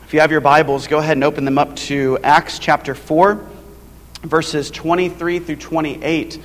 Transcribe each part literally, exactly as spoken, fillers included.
If you have your Bibles, go ahead and open them up to Acts chapter four, verses twenty-three through twenty-eight.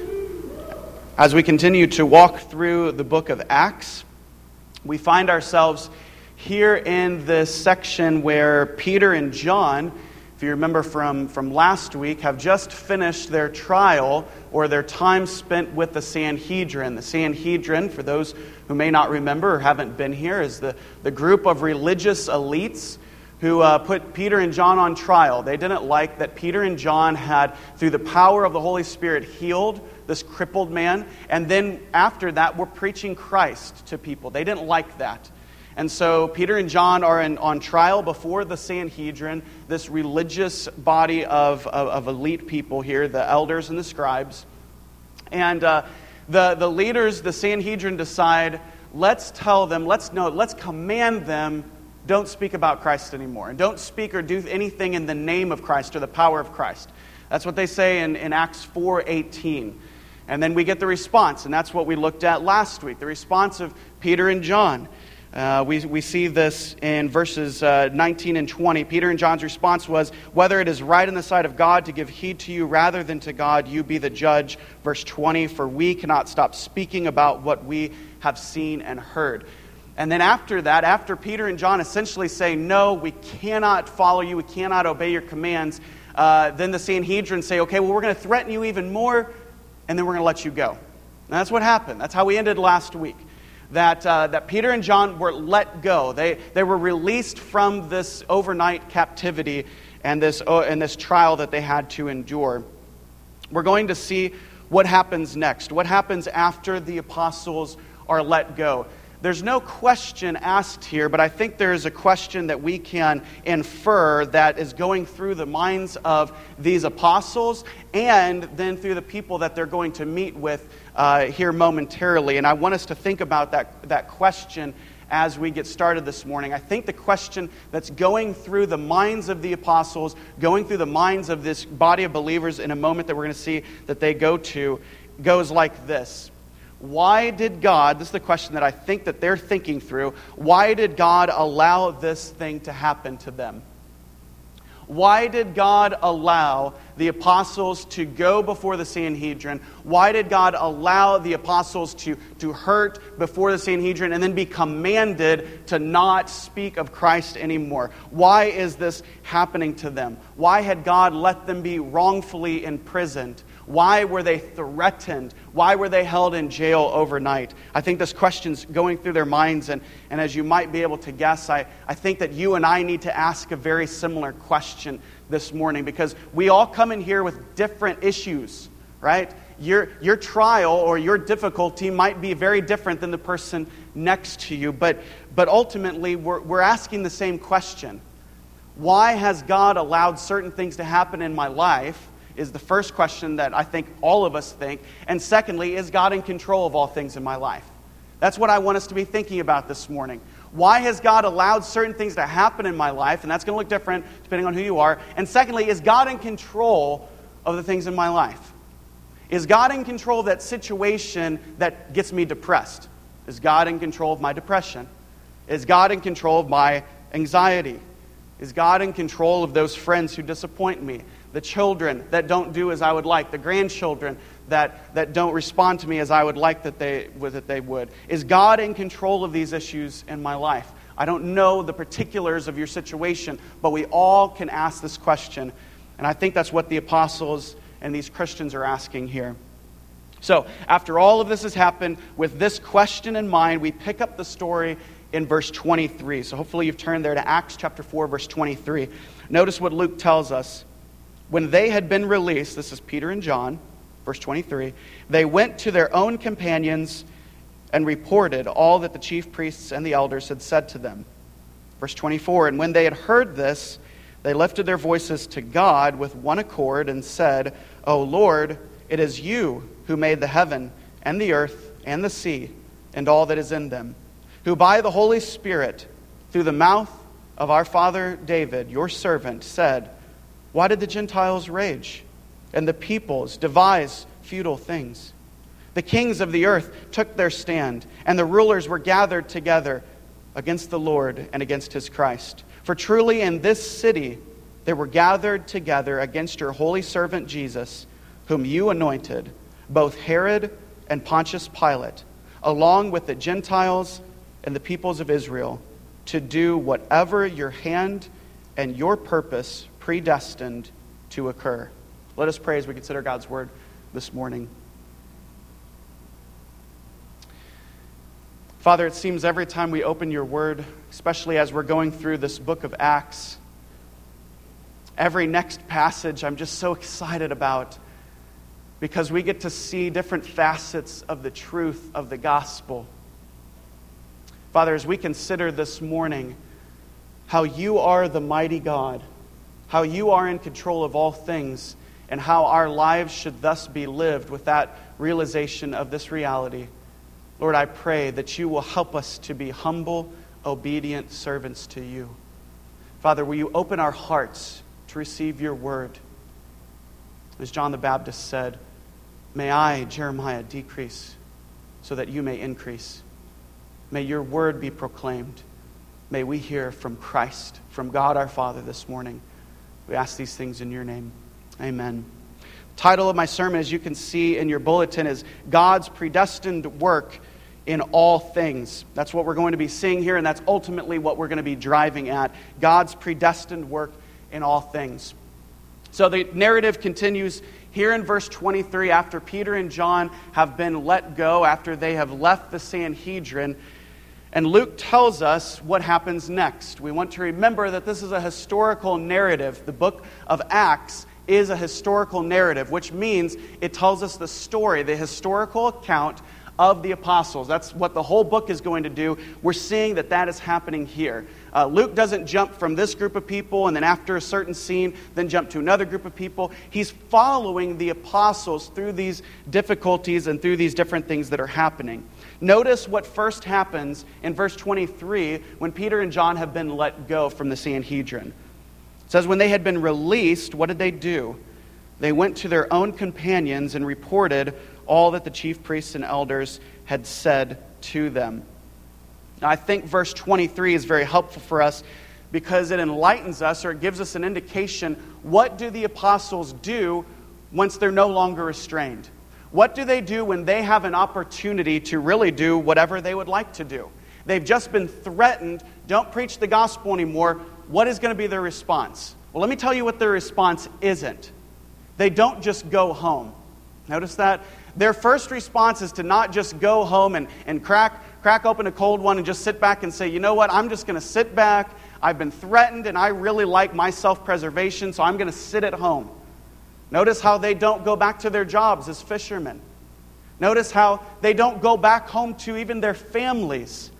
As we continue to walk through the book of Acts, we find ourselves here in this section where Peter and John, if you remember from, from last week, have just finished their trial or their time spent with the Sanhedrin. The Sanhedrin, for those who may not remember or haven't been here, is the, the group of religious elites who uh, put Peter and John on trial. They didn't like that Peter and John had, through the power of the Holy Spirit, healed this crippled man, and then after that were preaching Christ to people. They didn't like that. And so Peter and John are in, on trial before the Sanhedrin, this religious body of, of, of elite people here, the elders and the scribes. And uh, the, the leaders, the Sanhedrin, decide, let's tell them, let's know, let's command them, don't speak about Christ anymore. And don't speak or do anything in the name of Christ or the power of Christ. That's what they say in, in Acts four eighteen. And then we get the response, and that's what we looked at last week, the response of Peter and John. Uh, we, we see this in verses uh, nineteen and twenty. Peter and John's response was, whether it is right in the sight of God to give heed to you rather than to God, you be the judge. Verse twenty, for we cannot stop speaking about what we have seen and heard. And then after that, after Peter and John essentially say, no, we cannot follow you, we cannot obey your commands, uh, then the Sanhedrin say, okay, well, we're going to threaten you even more, and then we're going to let you go. And that's what happened. That's how we ended last week. That uh, that Peter and John were let go. They they were released from this overnight captivity and this uh, and this trial that they had to endure. We're going to see what happens next. What happens after the apostles are let go. There's no question asked here, but I think there is a question that we can infer that is going through the minds of these apostles and then through the people that they're going to meet with uh, here momentarily. And I want us to think about that, that question as we get started this morning. I think the question that's going through the minds of the apostles, going through the minds of this body of believers in a moment that we're going to see that they go to, goes like this. Why did God, this is the question that I think that they're thinking through, why did God allow this thing to happen to them? Why did God allow the apostles to go before the Sanhedrin? Why did God allow the apostles to, to hurt before the Sanhedrin and then be commanded to not speak of Christ anymore? Why is this happening to them? Why had God let them be wrongfully imprisoned? Why were they threatened? Why were they held in jail overnight? I think this question's going through their minds, and, and as you might be able to guess, I, I think that you and I need to ask a very similar question this morning, because we all come in here with different issues, right? Your, your trial or your difficulty might be very different than the person next to you, but, but ultimately we're, we're asking the same question. Why has God allowed certain things to happen in my life? Is the first question that I think all of us think. And secondly, is God in control of all things in my life? That's what I want us to be thinking about this morning. Why has God allowed certain things to happen in my life? And that's going to look different depending on who you are. And secondly, is God in control of the things in my life? Is God in control of that situation that gets me depressed? Is God in control of my depression? Is God in control of my anxiety? Is God in control of those friends who disappoint me? The children that don't do as I would like, the grandchildren that, that don't respond to me as I would like that they, that they would. Is God in control of these issues in my life? I don't know the particulars of your situation, but we all can ask this question. And I think that's what the apostles and these Christians are asking here. So, after all of this has happened, with this question in mind, we pick up the story in verse twenty-three. So hopefully you've turned there to Acts chapter four, verse twenty-three. Notice what Luke tells us. When they had been released, this is Peter and John, verse twenty-three, they went to their own companions and reported all that the chief priests and the elders had said to them. Verse twenty-four, and when they had heard this, they lifted their voices to God with one accord and said, O Lord, it is you who made the heaven and the earth and the sea and all that is in them, who by the Holy Spirit, through the mouth of our father David, your servant, said, why did the Gentiles rage, and the peoples devise futile things? The kings of the earth took their stand, and the rulers were gathered together against the Lord and against his Christ. For truly in this city they were gathered together against your holy servant Jesus, whom you anointed, both Herod and Pontius Pilate, along with the Gentiles and the peoples of Israel, to do whatever your hand and your purpose predestined to occur." Let us pray as we consider God's word this morning. Father, it seems every time we open your word, especially as we're going through this book of Acts, every next passage I'm just so excited about, because we get to see different facets of the truth of the gospel. Father, as we consider this morning how you are the mighty God, how you are in control of all things, and how our lives should thus be lived with that realization of this reality, Lord, I pray that you will help us to be humble, obedient servants to you. Father, will you open our hearts to receive your word? As John the Baptist said, "May I, Jeremiah, decrease so that you may increase." May your word be proclaimed. May we hear from Christ, from God our Father this morning. We ask these things in your name. Amen. The title of my sermon, as you can see in your bulletin, is God's Predestined Work in All Things. That's what we're going to be seeing here, and that's ultimately what we're going to be driving at. God's predestined work in all things. So the narrative continues here in verse twenty-three, after Peter and John have been let go, after they have left the Sanhedrin, and Luke tells us what happens next. We want to remember that this is a historical narrative. The book of Acts is a historical narrative, which means it tells us the story, the historical account of the apostles. That's what the whole book is going to do. We're seeing that that is happening here. Uh, Luke doesn't jump from this group of people and then after a certain scene, then jump to another group of people. He's following the apostles through these difficulties and through these different things that are happening. Notice what first happens in verse twenty-three when Peter and John have been let go from the Sanhedrin. It says, when they had been released, what did they do? They went to their own companions and reported all that the chief priests and elders had said to them. Now, I think verse twenty-three is very helpful for us because it enlightens us, or it gives us an indication, what do the apostles do once they're no longer restrained? What do they do when they have an opportunity to really do whatever they would like to do? They've just been threatened, don't preach the gospel anymore. What is going to be their response? Well, let me tell you what their response isn't. They don't just go home. Notice that? Their first response is to not just go home and, and crack, crack open a cold one and just sit back and say, you know what, I'm just going to sit back. I've been threatened and I really like my self-preservation, so I'm going to sit at home. Notice how they don't go back to their jobs as fishermen. Notice how they don't go back home to even their families.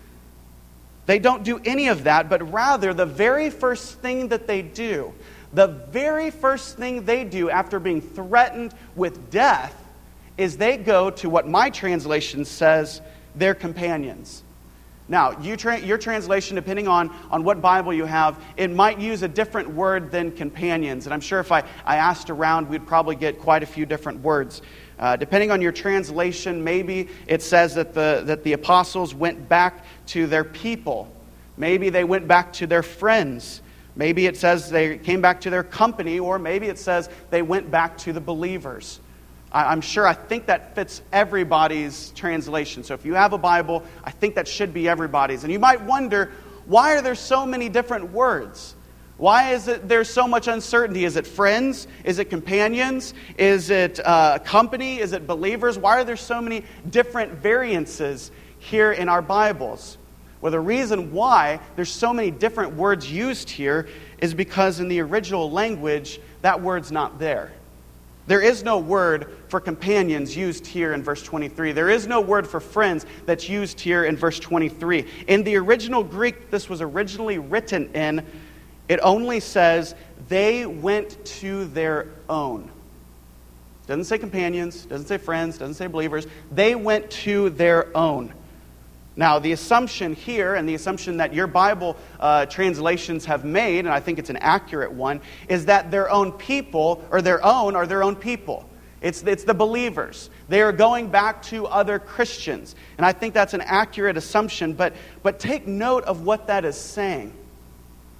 They don't do any of that, but rather the very first thing that they do, the very first thing they do after being threatened with death is they go to what my translation says, their companions. Now, you tra- your translation, depending on, on what Bible you have, it might use a different word than companions. And I'm sure if I, I asked around, we'd probably get quite a few different words. Uh, depending on your translation, maybe it says that the, that the apostles went back to their people. Maybe they went back to their friends. Maybe it says they came back to their company, or maybe it says they went back to the believers. I'm sure, I think that fits everybody's translation. So if you have a Bible, I think that should be everybody's. And you might wonder, why are there so many different words? Why is it there's so much uncertainty? Is it friends? Is it companions? Is it uh, company? Is it believers? Why are there so many different variances here in our Bibles? Well, the reason why there's so many different words used here is because in the original language, that word's not there. There is no word for companions used here in verse twenty-three. There is no word for friends that's used here in verse twenty-three. In the original Greek this was originally written in, it only says, they went to their own. Doesn't say companions, doesn't say friends, doesn't say believers. They went to their own. Now, the assumption here, and the assumption that your Bible uh, translations have made, and I think it's an accurate one, is that their own people, or their own, are their own people. It's, it's the believers. They are going back to other Christians. And I think that's an accurate assumption, but, but take note of what that is saying.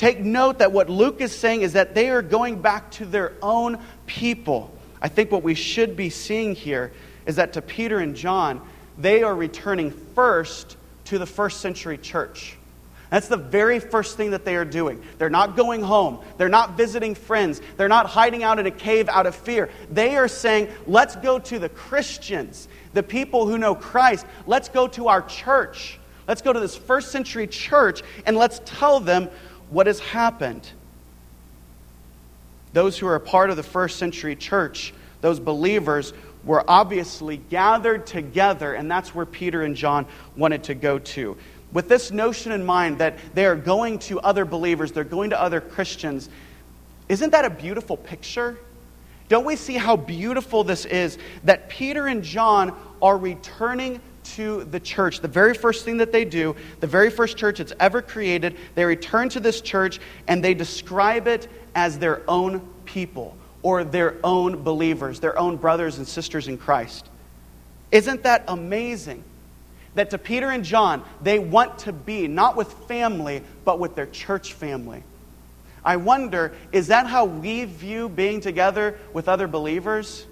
Take note that what Luke is saying is that they are going back to their own people. I think what we should be seeing here is that to Peter and John, they are returning first to the first century church. That's the very first thing that they are doing. They're not going home. They're not visiting friends. They're not hiding out in a cave out of fear. They are saying, let's go to the Christians, the people who know Christ. Let's go to our church. Let's go to this first century church and let's tell them what has happened. Those who are a part of the first century church, those believers, were obviously gathered together, and that's where Peter and John wanted to go to. With this notion in mind that they are going to other believers, they're going to other Christians, isn't that a beautiful picture? Don't we see how beautiful this is? That Peter and John are returning to the church. The very first thing that they do, the very first church that's ever created, they return to this church and they describe it as their own people or their own believers, their own brothers and sisters in Christ. Isn't that amazing? That to Peter and John, they want to be not with family, but with their church family. I wonder, is that how we view being together with other believers?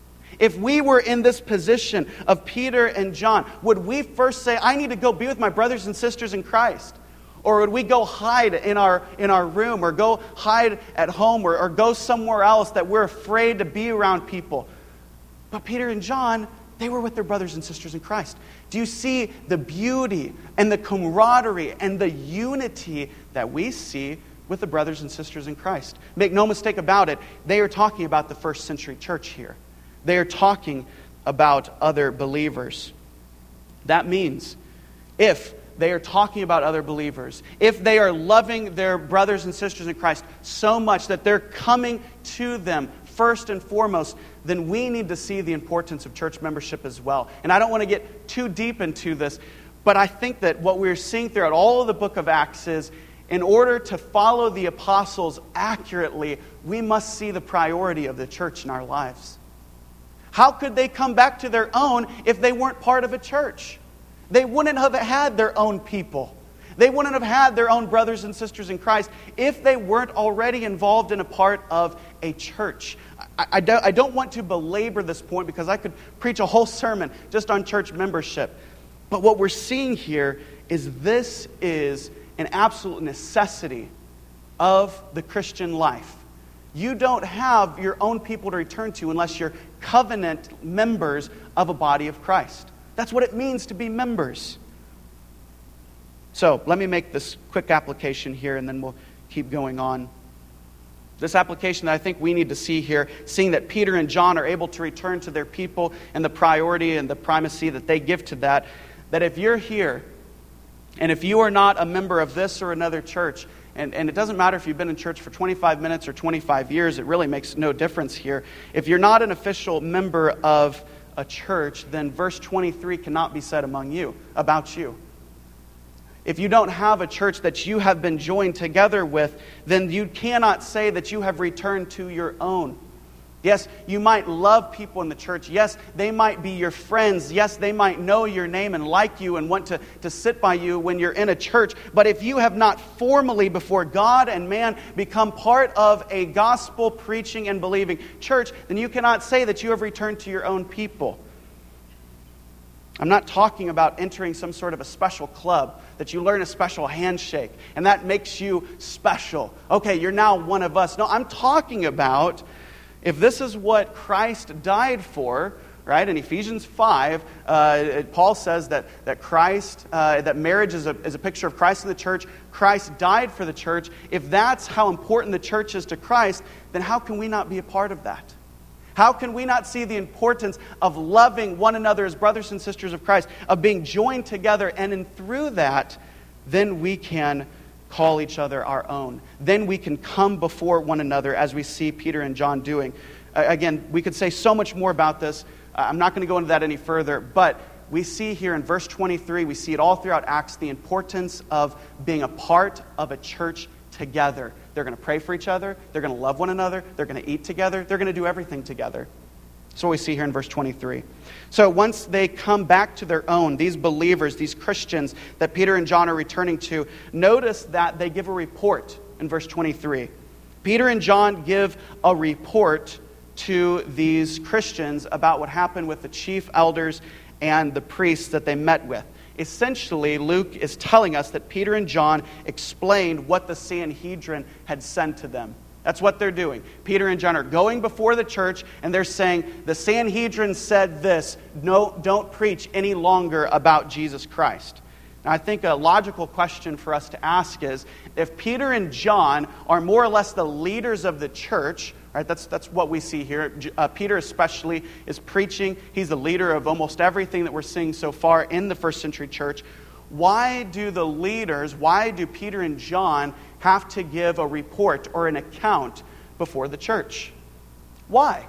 If we were in this position of Peter and John, would we first say, I need to go be with my brothers and sisters in Christ? Or would we go hide in our in our room, or go hide at home, or, or go somewhere else that we're afraid to be around people? But Peter and John, they were with their brothers and sisters in Christ. Do you see the beauty and the camaraderie and the unity that we see with the brothers and sisters in Christ? Make no mistake about it, they are talking about the first century church here. They are talking about other believers. That means if they are talking about other believers, if they are loving their brothers and sisters in Christ so much that they're coming to them first and foremost, then we need to see the importance of church membership as well. And I don't want to get too deep into this, but I think that what we're seeing throughout all of the book of Acts is, in order to follow the apostles accurately, we must see the priority of the church in our lives. How could they come back to their own if they weren't part of a church? They wouldn't have had their own people. They wouldn't have had their own brothers and sisters in Christ if they weren't already involved in a part of a church. I, I, don't, I don't want to belabor this point because I could preach a whole sermon just on church membership. But what we're seeing here is this is an absolute necessity of the Christian life. You don't have your own people to return to unless you're covenant members of a body of Christ. That's what it means to be members. So, let me make this quick application here and then we'll keep going on. This application that I think we need to see here, seeing that Peter and John are able to return to their people and the priority and the primacy that they give to that, that if you're here and if you are not a member of this or another church, and, and it doesn't matter if you've been in church for twenty-five minutes or twenty-five years, it really makes no difference here. If you're not an official member of a church, then verse twenty-three cannot be said among you, about you. If you don't have a church that you have been joined together with, then you cannot say that you have returned to your own. Yes, you might love people in the church. Yes, they might be your friends. Yes, they might know your name and like you and want to, to sit by you when you're in a church. But if you have not formally before God and man become part of a gospel preaching and believing church, then you cannot say that you have returned to your own people. I'm not talking about entering some sort of a special club that you learn a special handshake and that makes you special. Okay, you're now one of us. No, I'm talking about if this is what Christ died for, right? In Ephesians five, uh, Paul says that that Christ, uh, that marriage is a, is a picture of Christ and the church. Christ died for the church. If that's how important the church is to Christ, then how can we not be a part of that? How can we not see the importance of loving one another as brothers and sisters of Christ, of being joined together, and in through that, then we can call each other our own. Then we can come before one another as we see Peter and John doing. Uh, again, we could say so much more about this. Uh, I'm not going to go into that any further, but we see here in verse twenty-three, we see it all throughout Acts, the importance of being a part of a church together. They're going to pray for each other. They're going to love one another. They're going to eat together. They're going to do everything together. That's what we see here in verse twenty-three. So once they come back to their own, these believers, these Christians that Peter and John are returning to, notice that they give a report. in verse twenty-three. Peter and John give a report to these Christians about what happened with the chief elders and the priests that they met with. Essentially, Luke is telling us that Peter and John explained what the Sanhedrin had said to them. That's what they're doing. Peter and John are going before the church, and they're saying, the Sanhedrin said this, no, don't preach any longer about Jesus Christ. Now, I think a logical question for us to ask is, if Peter and John are more or less the leaders of the church, right, that's, that's what we see here. Uh, Peter especially is preaching. He's the leader of almost everything that we're seeing so far in the first century church. Why do the leaders, why do Peter and John have to give a report or an account before the church? Why?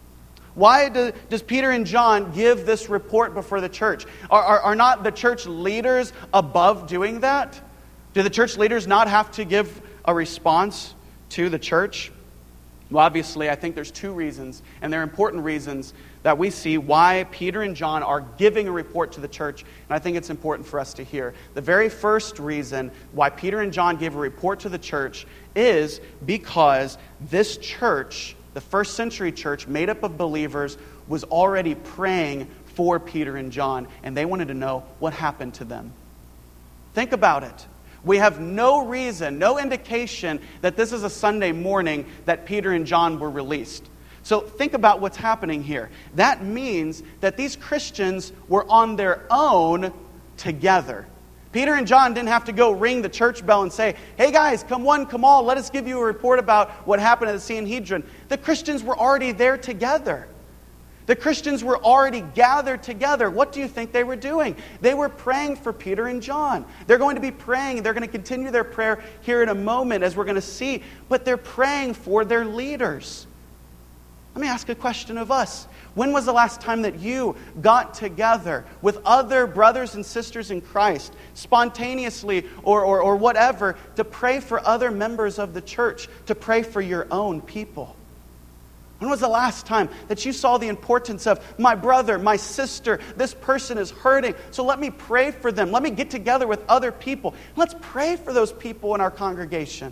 Why do, does Peter and John give this report before the church? Are, are, are not the church leaders above doing that? Do the church leaders not have to give a response to the church? Well, obviously, I think there's two reasons, and they're important reasons that we see why Peter and John are giving a report to the church, and I think it's important for us to hear. The very first reason why Peter and John gave a report to the church is because this church, the first century church, made up of believers, was already praying for Peter and John, and they wanted to know what happened to them. Think about it. We have no reason, no indication that this is a Sunday morning that Peter and John were released. So think about what's happening here. That means that these Christians were on their own together. Peter and John didn't have to go ring the church bell and say, hey guys, come one, come all, let us give you a report about what happened at the Sanhedrin. The Christians were already there together. The Christians were already gathered together. What do you think they were doing? They were praying for Peter and John. They're going to be praying. They're going to continue their prayer here in a moment, as we're going to see. But they're praying for their leaders. Let me ask a question of us. When was the last time that you got together with other brothers and sisters in Christ, spontaneously or, or, or whatever, to pray for other members of the church, to pray for your own people? When was the last time that you saw the importance of, my brother, my sister, this person is hurting, so let me pray for them. Let me get together with other people. Let's pray for those people in our congregation.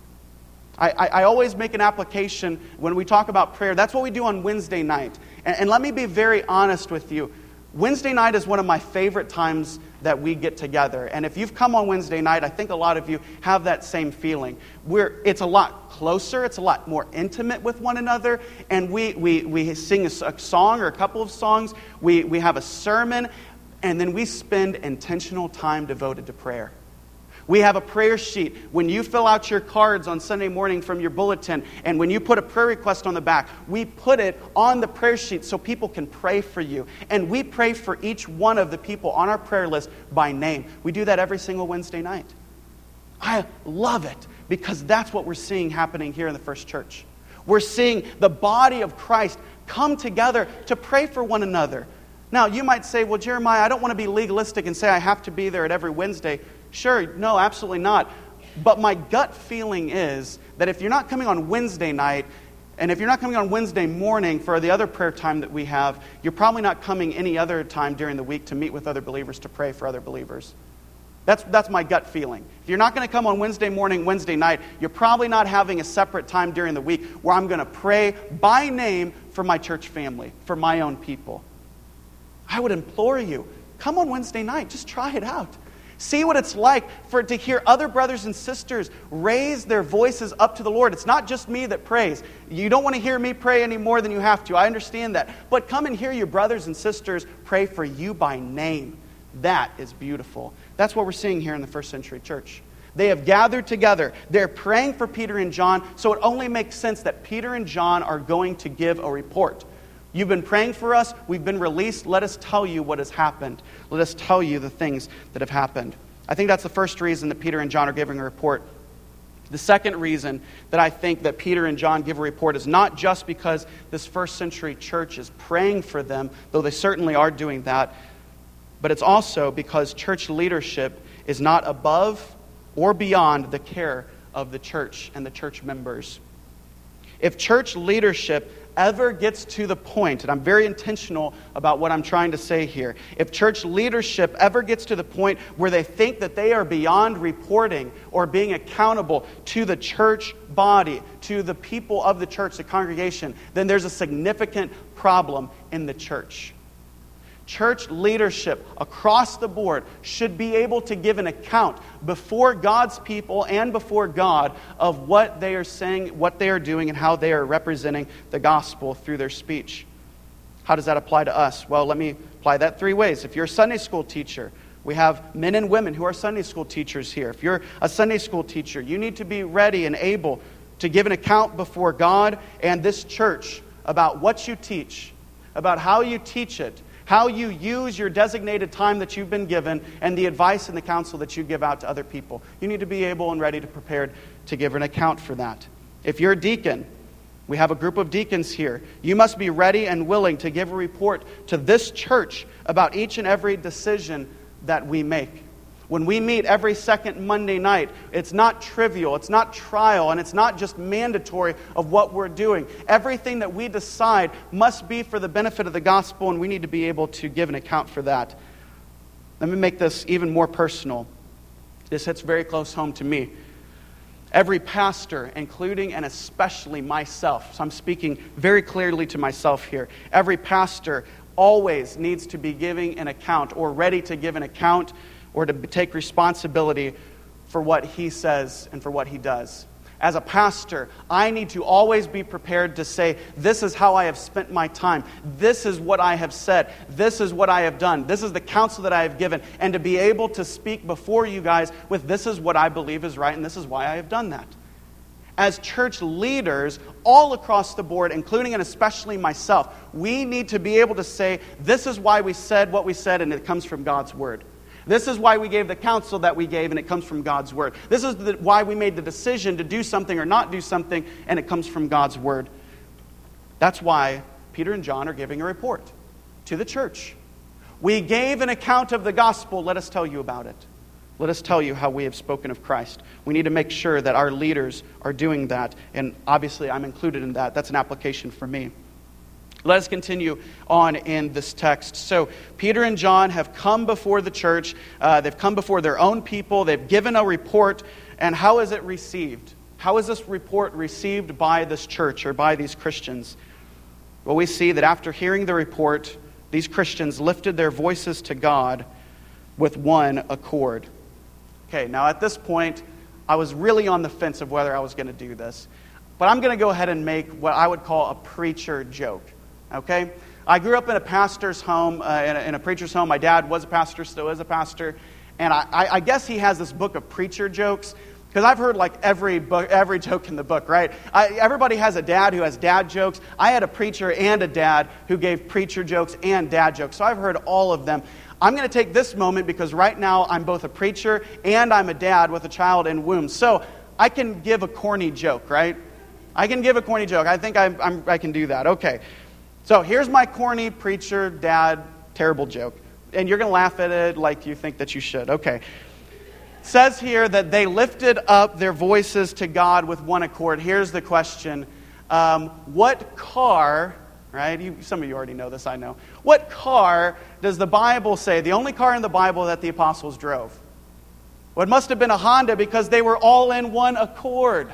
I, I, I always make an application when we talk about prayer. That's what we do on Wednesday night. And, and let me be very honest with you. Wednesday night is one of my favorite times that we get together. And if you've come on Wednesday night, I think a lot of you have that same feeling. We're, it's a lot closer, it's a lot more intimate with one another, and we, we, we sing a, a song or a couple of songs, we, we have a sermon, and then we spend intentional time devoted to prayer. We have a prayer sheet. When you fill out your cards on Sunday morning from your bulletin, and when you put a prayer request on the back, we put it on the prayer sheet so people can pray for you. And we pray for each one of the people on our prayer list by name. We do that every single Wednesday night. I love it because that's what we're seeing happening here in the First Church. We're seeing the body of Christ come together to pray for one another. Now, you might say, well, Jeremiah, I don't want to be legalistic and say I have to be there at every Wednesday. Sure, no, absolutely not. But my gut feeling is that if you're not coming on Wednesday night, and if you're not coming on Wednesday morning for the other prayer time that we have, you're probably not coming any other time during the week to meet with other believers, to pray for other believers. That's, that's my gut feeling. If you're not going to come on Wednesday morning, Wednesday night, you're probably not having a separate time during the week where I'm going to pray by name for my church family, for my own people. I would implore you, come on Wednesday night. Just try it out. See what it's like for to hear other brothers and sisters raise their voices up to the Lord. It's not just me that prays. You don't want to hear me pray any more than you have to. I understand that. But come and hear your brothers and sisters pray for you by name. That is beautiful. That's what we're seeing here in the first century church. They have gathered together. They're praying for Peter and John, so it only makes sense that Peter and John are going to give a report. You've been praying for us. We've been released. Let us tell you what has happened. Let us tell you the things that have happened. I think that's the first reason that Peter and John are giving a report. The second reason that I think that Peter and John give a report is not just because this first century church is praying for them, though they certainly are doing that, but it's also because church leadership is not above or beyond the care of the church and the church members. If church leadership ever gets to the point, and I'm very intentional about what I'm trying to say here, if church leadership ever gets to the point where they think that they are beyond reporting or being accountable to the church body, to the people of the church, the congregation, then there's a significant problem in the church. Church leadership across the board should be able to give an account before God's people and before God of what they are saying, what they are doing, and how they are representing the gospel through their speech. How does that apply to us? Well, let me apply that three ways. If you're a Sunday school teacher, we have men and women who are Sunday school teachers here. If you're a Sunday school teacher, you need to be ready and able to give an account before God and this church about what you teach, about how you teach it, how you use your designated time that you've been given, and the advice and the counsel that you give out to other people. You need to be able and ready to prepare to give an account for that. If you're a deacon, we have a group of deacons here. You must be ready and willing to give a report to this church about each and every decision that we make. When we meet every second Monday night, it's not trivial, it's not trial, and it's not just mandatory of what we're doing. Everything that we decide must be for the benefit of the gospel, and we need to be able to give an account for that. Let me make this even more personal. This hits very close home to me. Every pastor, including and especially myself, so I'm speaking very clearly to myself here, every pastor always needs to be giving an account or ready to give an account or to take responsibility for what he says and for what he does. As a pastor, I need to always be prepared to say, this is how I have spent my time. This is what I have said. This is what I have done. This is the counsel that I have given. And to be able to speak before you guys with, this is what I believe is right and this is why I have done that. As church leaders, all across the board, including and especially myself, we need to be able to say, this is why we said what we said and it comes from God's Word. This is why we gave the counsel that we gave, and it comes from God's Word. This is the, why we made the decision to do something or not do something, and it comes from God's Word. That's why Peter and John are giving a report to the church. We gave an account of the gospel. Let us tell you about it. Let us tell you how we have spoken of Christ. We need to make sure that our leaders are doing that, and obviously I'm included in that. That's an application for me. Let us continue on in this text. So, Peter and John have come before the church. Uh, they've come before their own people. They've given a report. And how is it received? How is this report received by this church or by these Christians? Well, we see that after hearing the report, these Christians lifted their voices to God with one accord. Okay, now at this point, I was really on the fence of whether I was going to do this. But I'm going to go ahead and make what I would call a preacher joke. Okay? I grew up in a pastor's home, uh, in, a, in a preacher's home. My dad was a pastor, still is a pastor. And I, I, I guess he has this book of preacher jokes. Because I've heard like every book, every joke in the book, right? I, everybody has a dad who has dad jokes. I had a preacher and a dad who gave preacher jokes and dad jokes. So I've heard all of them. I'm going to take this moment because right now I'm both a preacher and I'm a dad with a child in womb. So I can give a corny joke, right? I can give a corny joke. I think I'm, I'm, I can do that. Okay. So here's my corny preacher, dad, terrible joke. And you're going to laugh at it like you think that you should. Okay. It says here that they lifted up their voices to God with one accord. Here's the question. Um, what car, right? You, some of you already know this, I know. What car does the Bible say, the only car in the Bible that the apostles drove? Well, it must have been a Honda because they were all in one accord.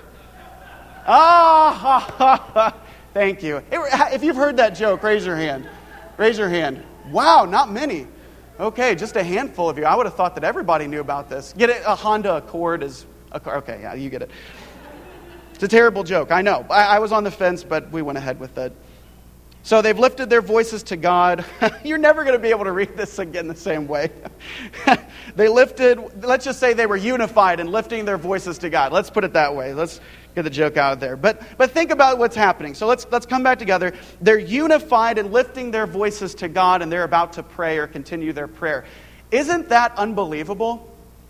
Ah, ha, ha, ha. Thank you. If you've heard that joke, raise your hand. Raise your hand. Wow, not many. Okay, just a handful of you. I would have thought that everybody knew about this. Get it? A Honda Accord is a car. Okay, yeah, you get it. It's a terrible joke, I know. I, I was on the fence, but we went ahead with it. So they've lifted their voices to God. You're never going to be able to read this again the same way. They lifted, let's just say they were unified in lifting their voices to God. Let's put it that way. Let's get the joke out there. But but think about what's happening. So let's let's come back together. They're unified in lifting their voices to God, and they're about to pray or continue their prayer. Isn't that unbelievable?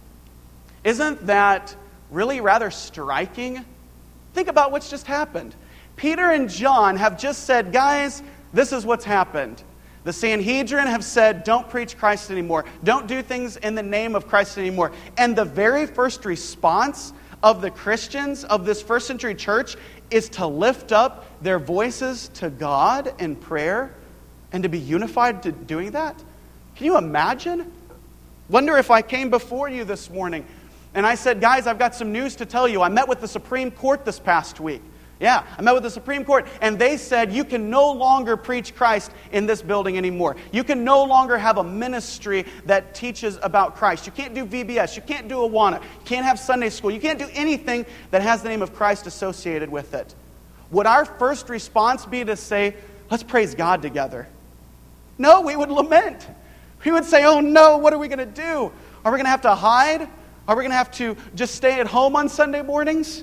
Isn't that really rather striking? Think about what's just happened. Peter and John have just said, guys, this is what's happened. The Sanhedrin have said, don't preach Christ anymore. Don't do things in the name of Christ anymore. And the very first response of the Christians of this first century church is to lift up their voices to God in prayer and to be unified to doing that? Can you imagine? Wonder if I came before you this morning and I said, guys, I've got some news to tell you. I met with the Supreme Court this past week. Yeah, I met with the Supreme Court, and they said you can no longer preach Christ in this building anymore. You can no longer have a ministry that teaches about Christ. You can't do V B S. You can't do Awana. You can't have Sunday school. You can't do anything that has the name of Christ associated with it. Would our first response be to say, let's praise God together? No, we would lament. We would say, oh no, what are we going to do? Are we going to have to hide? Are we going to have to just stay at home on Sunday mornings?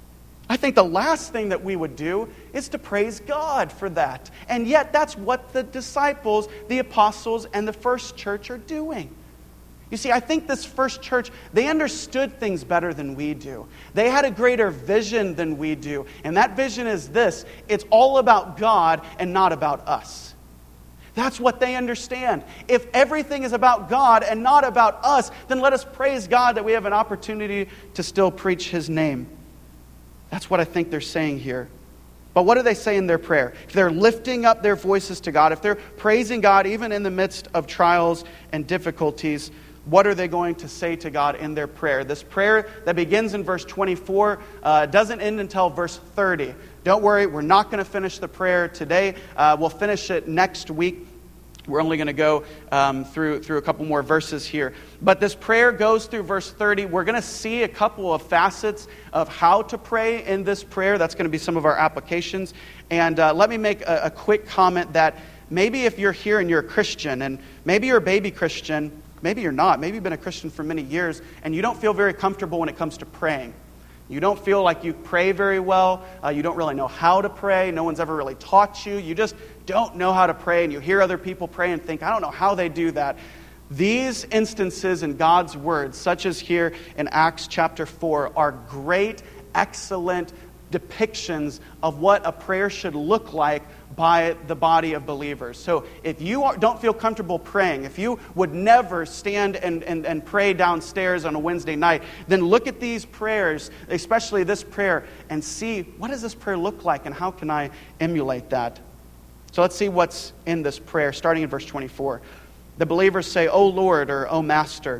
I think the last thing that we would do is to praise God for that. And yet that's what the disciples, the apostles, and the first church are doing. You see, I think this first church, they understood things better than we do. They had a greater vision than we do. And that vision is this: it's all about God and not about us. That's what they understand. If everything is about God and not about us, then let us praise God that we have an opportunity to still preach His name. That's what I think they're saying here. But what do they say in their prayer? If they're lifting up their voices to God, if they're praising God even in the midst of trials and difficulties, what are they going to say to God in their prayer? This prayer that begins in verse twenty-four uh, doesn't end until verse thirty. Don't worry, we're not going to finish the prayer today. Uh, we'll finish it next week. We're only going to go um, through, through a couple more verses here. But this prayer goes through verse thirty. We're going to see a couple of facets of how to pray in this prayer. That's going to be some of our applications. And uh, let me make a, a quick comment that maybe if you're here and you're a Christian, and maybe you're a baby Christian, maybe you're not. Maybe you've been a Christian for many years, and you don't feel very comfortable when it comes to praying. You don't feel like you pray very well. Uh, you don't really know how to pray. No one's ever really taught you. You just don't know how to pray, and you hear other people pray and think, I don't know how they do that. These instances in God's Word, such as here in Acts chapter four, are great, excellent depictions of what a prayer should look like by the body of believers. So if you are, don't feel comfortable praying, if you would never stand and, and, and pray downstairs on a Wednesday night, then look at these prayers, especially this prayer, and see, what does this prayer look like and how can I emulate that? So let's see what's in this prayer, starting in verse twenty-four. The believers say, O Lord, or O Master,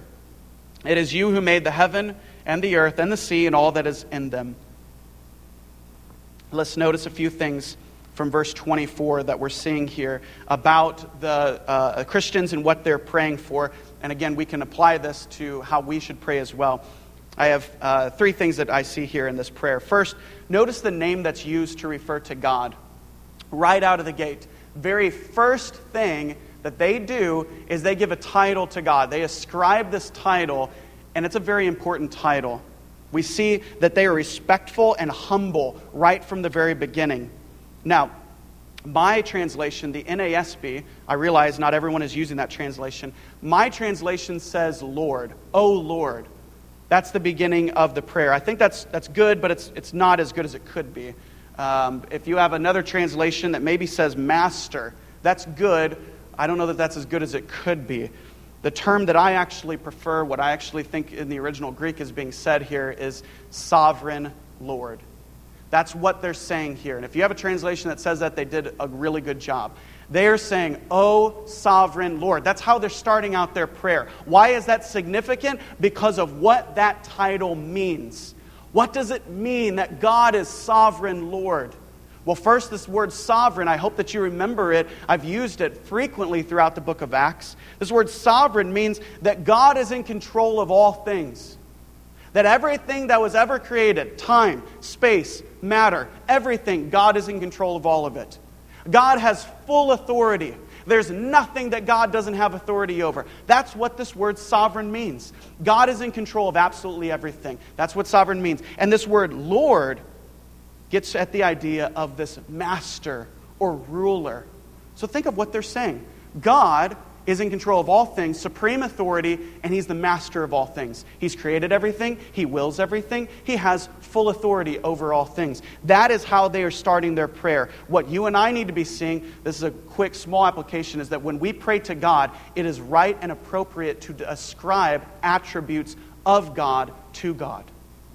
it is you who made the heaven and the earth and the sea and all that is in them. Let's notice a few things from verse twenty-four that we're seeing here about the uh, Christians and what they're praying for. And again, we can apply this to how we should pray as well. I have uh, three things that I see here in this prayer. First, notice the name that's used to refer to God. Right out of the gate. Very first thing that they do is they give a title to God. They ascribe this title, and it's a very important title. We see that they are respectful and humble right from the very beginning. Now, my translation, the N A S B, I realize not everyone is using that translation. My translation says Lord. Oh Lord. That's the beginning of the prayer. I think that's that's good, but it's it's not as good as it could be. Um, if you have another translation that maybe says Master, that's good. I don't know that that's as good as it could be. The term that I actually prefer, what I actually think in the original Greek is being said here, is Sovereign Lord. That's what they're saying here. And if you have a translation that says that, they did a really good job. They are saying, O Sovereign Lord. That's how they're starting out their prayer. Why is that significant? Because of what that title means. What does it mean that God is Sovereign Lord? Well, first, this word sovereign, I hope that you remember it. I've used it frequently throughout the book of Acts. This word sovereign means that God is in control of all things. That everything that was ever created, time, space, matter, everything, God is in control of all of it. God has full authority. There's nothing that God doesn't have authority over. That's what this word sovereign means. God is in control of absolutely everything. That's what sovereign means. And this word Lord gets at the idea of this master or ruler. So think of what they're saying. God is in control of all things, supreme authority, and He's the master of all things. He's created everything. He wills everything. He has full authority over all things. That is how they are starting their prayer. What you and I need to be seeing, this is a quick, small application, is that when we pray to God, it is right and appropriate to ascribe attributes of God to God.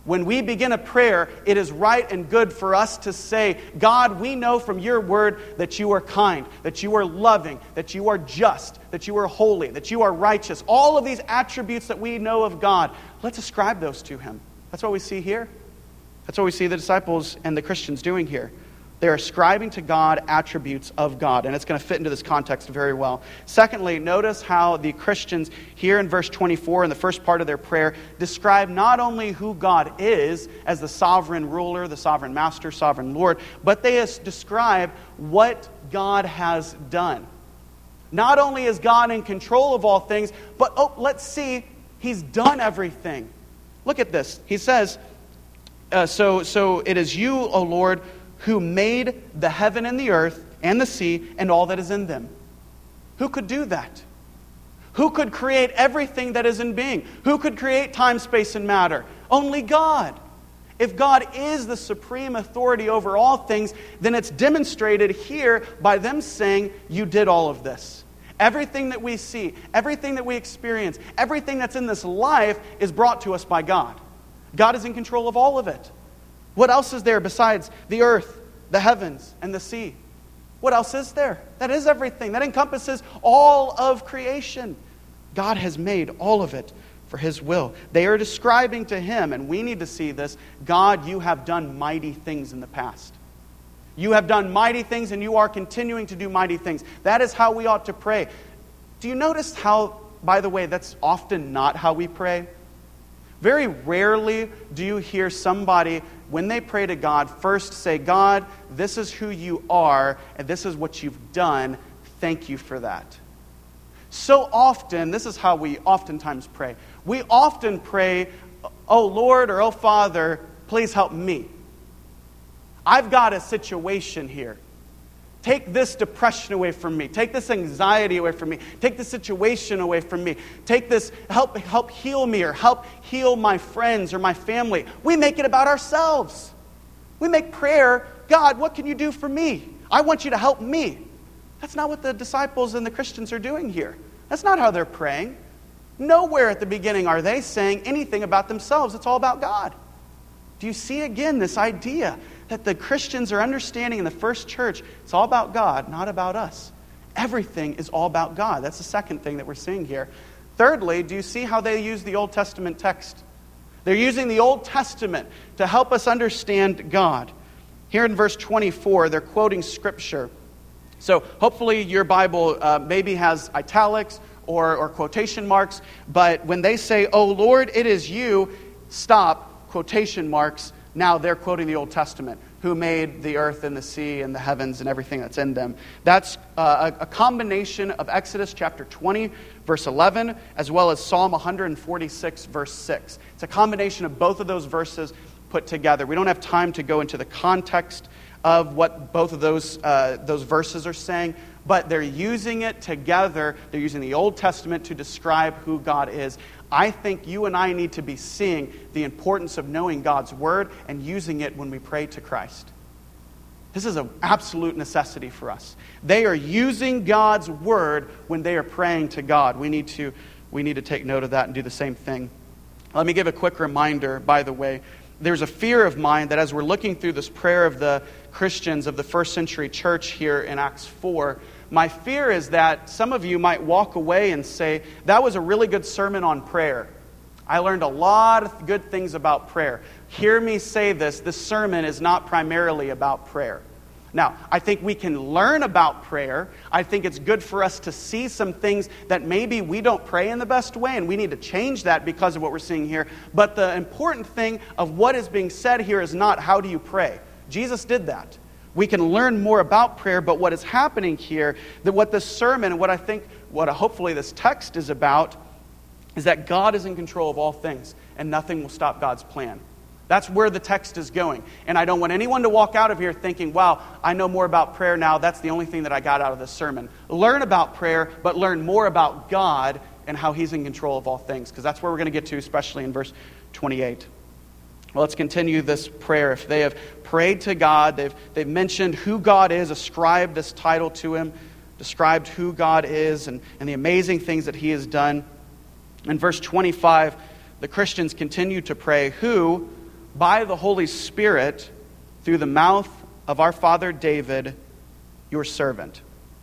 When we begin a prayer, it is right and good for us to say, God, we know from your word that you are kind, that you are loving, that you are just, that you are holy, that you are righteous. All of these attributes that we know of God, let's ascribe those to him. That's what we see here. That's what we see the disciples and the Christians doing here. They're ascribing to God attributes of God, and it's going to fit into this context very well. Secondly, notice how the Christians here in verse twenty-four, in the first part of their prayer, describe not only who God is as the sovereign ruler, the sovereign master, sovereign Lord, but they describe what God has done. Not only is God in control of all things, but oh, let's see, he's done everything. Look at this. He says, uh, so, so it is you, O Lord, who made the heaven and the earth and the sea and all that is in them. Who could do that? Who could create everything that is in being? Who could create time, space, and matter? Only God. If God is the supreme authority over all things, then it's demonstrated here by them saying, you did all of this. Everything that we see, everything that we experience, everything that's in this life is brought to us by God. God is in control of all of it. What else is there besides the earth, the heavens, and the sea? What else is there? That is everything. That encompasses all of creation. God has made all of it for his will. They are describing to him, and we need to see this, God, you have done mighty things in the past. You have done mighty things, and you are continuing to do mighty things. That is how we ought to pray. Do you notice how, by the way, that's often not how we pray? Very rarely do you hear somebody, when they pray to God, first say, God, this is who you are, and this is what you've done. Thank you for that. So often, this is how we oftentimes pray. We often pray, oh Lord, or oh Father, please help me. I've got a situation here. Take this depression away from me. Take this anxiety away from me. Take this situation away from me. Take this, help, help heal me, or help heal my friends or my family. We make it about ourselves. We make prayer, God, what can you do for me? I want you to help me. That's not what the disciples and the Christians are doing here. That's not how they're praying. Nowhere at the beginning are they saying anything about themselves. It's all about God. Do you see again this idea that the Christians are understanding in the first church? It's all about God, not about us. Everything is all about God. That's the second thing that we're seeing here. Thirdly, do you see how they use the Old Testament text? They're using the Old Testament to help us understand God. Here in verse twenty-four, they're quoting Scripture. So hopefully your Bible uh, maybe has italics or, or quotation marks, but when they say, oh Lord, it is you, stop, quotation marks. Now they're quoting the Old Testament, who made the earth and the sea and the heavens and everything that's in them. That's uh, a, a combination of Exodus chapter twenty, verse eleven, as well as Psalm one forty-six, verse six. It's a combination of both of those verses put together. We don't have time to go into the context of what both of those uh, those verses are saying, but they're using it together. They're using the Old Testament to describe who God is. I think you and I need to be seeing the importance of knowing God's Word and using it when we pray to Christ. This is an absolute necessity for us. They are using God's Word when they are praying to God. We need to, we need to take note of that and do the same thing. Let me give a quick reminder, by the way. There's a fear of mine that as we're looking through this prayer of the Christians of the first century church here in Acts four, my fear is that some of you might walk away and say, that was a really good sermon on prayer. I learned a lot of good things about prayer. Hear me say this, this sermon is not primarily about prayer. Now, I think we can learn about prayer. I think it's good for us to see some things that maybe we don't pray in the best way, and we need to change that because of what we're seeing here. But the important thing of what is being said here is not how do you pray. Jesus did that. We can learn more about prayer, but what is happening here, that what this sermon and what I think, what hopefully this text is about, is that God is in control of all things, and nothing will stop God's plan. That's where the text is going. And I don't want anyone to walk out of here thinking, wow, I know more about prayer now. That's the only thing that I got out of this sermon. Learn about prayer, but learn more about God and how He's in control of all things. Because that's where we're going to get to, especially in verse twenty-eight. Well, let's continue this prayer. If they have prayed to God, they've, they've mentioned who God is, ascribed this title to Him, described who God is and, and the amazing things that He has done. In verse twenty-five, the Christians continue to pray, who, by the Holy Spirit through the mouth of our father David, your servant.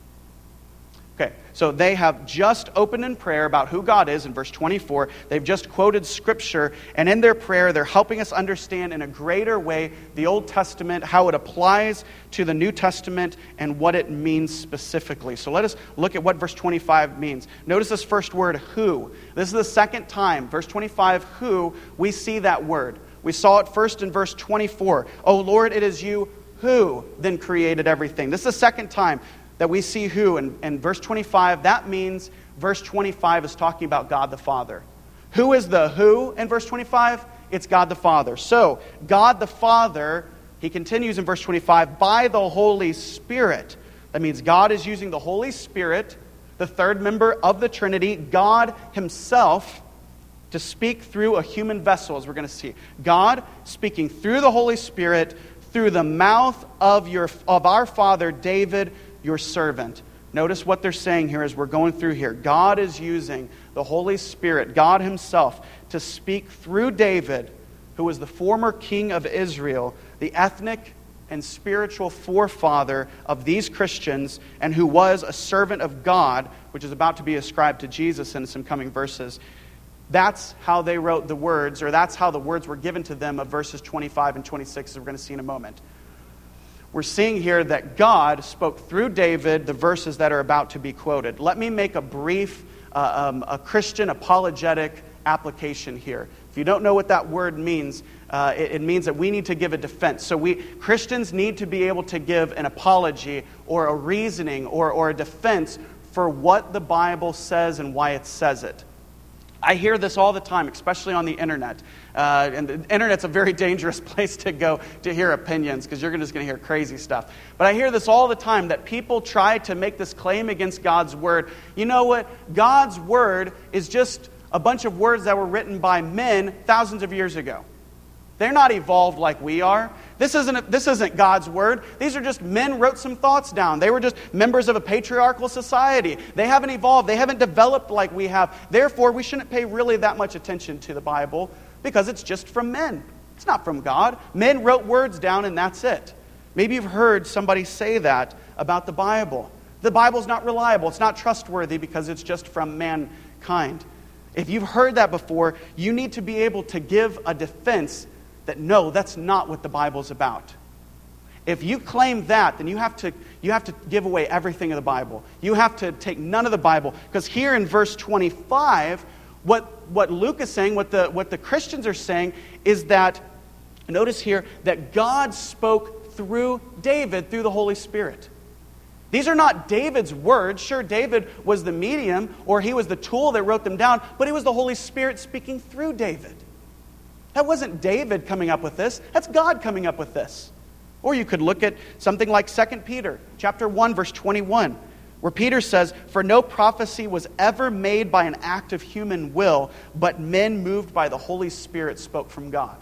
Okay, so they have just opened in prayer about who God is in verse twenty-four. They've just quoted Scripture, and in their prayer, they're helping us understand in a greater way the Old Testament, how it applies to the New Testament, and what it means specifically. So let us look at what verse twenty-five means. Notice this first word, who. This is the second time, verse twenty-five, who, we see that word. We saw it first in verse twenty-four. Oh Lord, it is you who then created everything. This is the second time that we see who in, in verse twenty-five. That means verse twenty-five is talking about God the Father. Who is the who in verse twenty-five? It's God the Father. So, God the Father, he continues in verse twenty-five, by the Holy Spirit. That means God is using the Holy Spirit, the third member of the Trinity, God himself, to speak through a human vessel, as we're going to see. God speaking through the Holy Spirit, through the mouth of your of our father David, your servant. Notice what they're saying here as we're going through here. God is using the Holy Spirit, God himself, to speak through David, who was the former king of Israel, the ethnic and spiritual forefather of these Christians, and who was a servant of God, which is about to be ascribed to Jesus in some coming verses. That's how they wrote the words, or that's how the words were given to them of verses twenty-five and twenty-six, as we're going to see in a moment. We're seeing here that God spoke through David the verses that are about to be quoted. Let me make a brief uh, um, a Christian apologetic application here. If you don't know what that word means, uh, it, it means that we need to give a defense. So we Christians need to be able to give an apology or a reasoning or, or a defense for what the Bible says and why it says it. I hear this all the time, especially on the internet. Uh, and the internet's a very dangerous place to go to hear opinions, because you're just going to hear crazy stuff. But I hear this all the time, that people try to make this claim against God's Word. You know what? God's Word is just a bunch of words that were written by men thousands of years ago. They're not evolved like we are. This isn't, this isn't God's Word. These are just men wrote some thoughts down. They were just members of a patriarchal society. They haven't evolved. They haven't developed like we have. Therefore, we shouldn't pay really that much attention to the Bible, because it's just from men. It's not from God. Men wrote words down and that's it. Maybe you've heard somebody say that about the Bible. The Bible's not reliable. It's not trustworthy because it's just from mankind. If you've heard that before, you need to be able to give a defense that no, that's not what the Bible's about. If you claim that, then you have to you have to give away everything of the Bible. You have to take none of the Bible. Because here in verse twenty-five, what, what Luke is saying, what the, what the Christians are saying, is that, notice here, that God spoke through David, through the Holy Spirit. These are not David's words. Sure, David was the medium, or he was the tool that wrote them down, but it was the Holy Spirit speaking through David. That wasn't David coming up with this. That's God coming up with this. Or you could look at something like Second Peter chapter one, verse twenty-one, where Peter says, "For no prophecy was ever made by an act of human will, but men moved by the Holy Spirit spoke from God."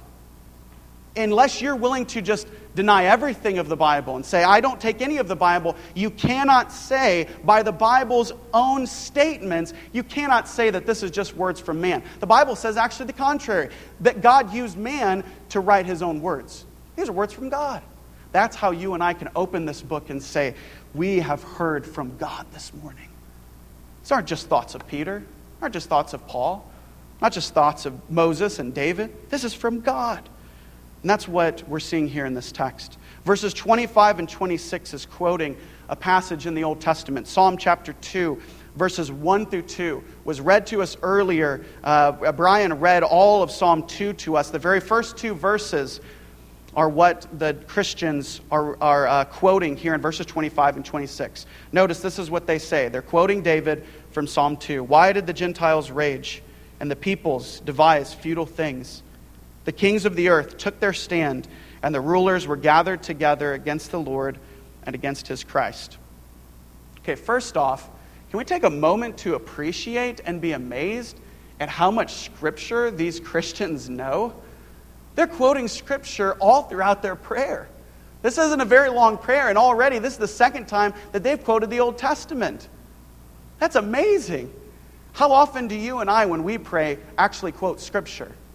Unless you're willing to just deny everything of the Bible and say, I don't take any of the Bible, you cannot say, by the Bible's own statements, you cannot say that this is just words from man. The Bible says actually the contrary, that God used man to write his own words. These are words from God. That's how you and I can open this book and say, we have heard from God this morning. These aren't just thoughts of Peter, aren't just thoughts of Paul, not just thoughts of Moses and David. This is from God. And that's what we're seeing here in this text. Verses twenty-five and twenty-six is quoting a passage in the Old Testament. Psalm chapter two, verses one through two was read to us earlier. Uh, Brian read all of Psalm two to us. The very first two verses are what the Christians are, are uh, quoting here in verses twenty-five and twenty-six. Notice this is what they say. They're quoting David from Psalm two. "Why did the Gentiles rage and the peoples devise futile things? The kings of the earth took their stand, and the rulers were gathered together against the Lord and against his Christ." Okay, first off, can we take a moment to appreciate and be amazed at how much Scripture these Christians know? They're quoting Scripture all throughout their prayer. This isn't a very long prayer, and already this is the second time that they've quoted the Old Testament. That's amazing. How often do you and I, when we pray, actually quote Scripture?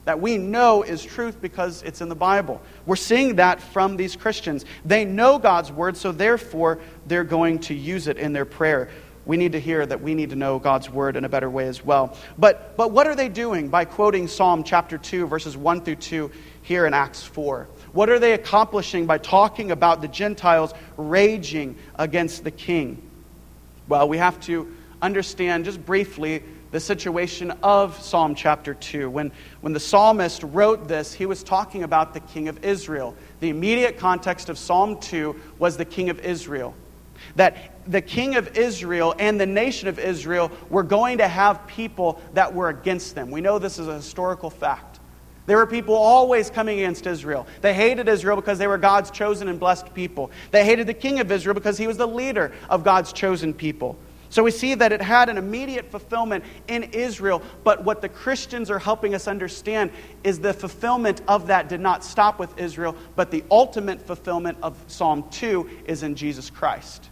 that we know is truth because it's in the Bible. We're seeing that from these Christians. They know God's word, so therefore they're going to use it in their prayer. We need to hear that we need to know God's word in a better way as well. But, but what are they doing by quoting Psalm chapter two, verses one through two here in Acts four? What are they accomplishing by talking about the Gentiles raging against the king? Well, we have to understand just briefly the situation of Psalm chapter two. When, when the psalmist wrote this, he was talking about the king of Israel. The immediate context of Psalm two was the king of Israel. That the king of Israel and the nation of Israel were going to have people that were against them. We know this is a historical fact. There were people always coming against Israel. They hated Israel because they were God's chosen and blessed people. They hated the king of Israel because he was the leader of God's chosen people. So we see that it had an immediate fulfillment in Israel, but what the Christians are helping us understand is the fulfillment of that did not stop with Israel, but the ultimate fulfillment of Psalm two is in Jesus Christ.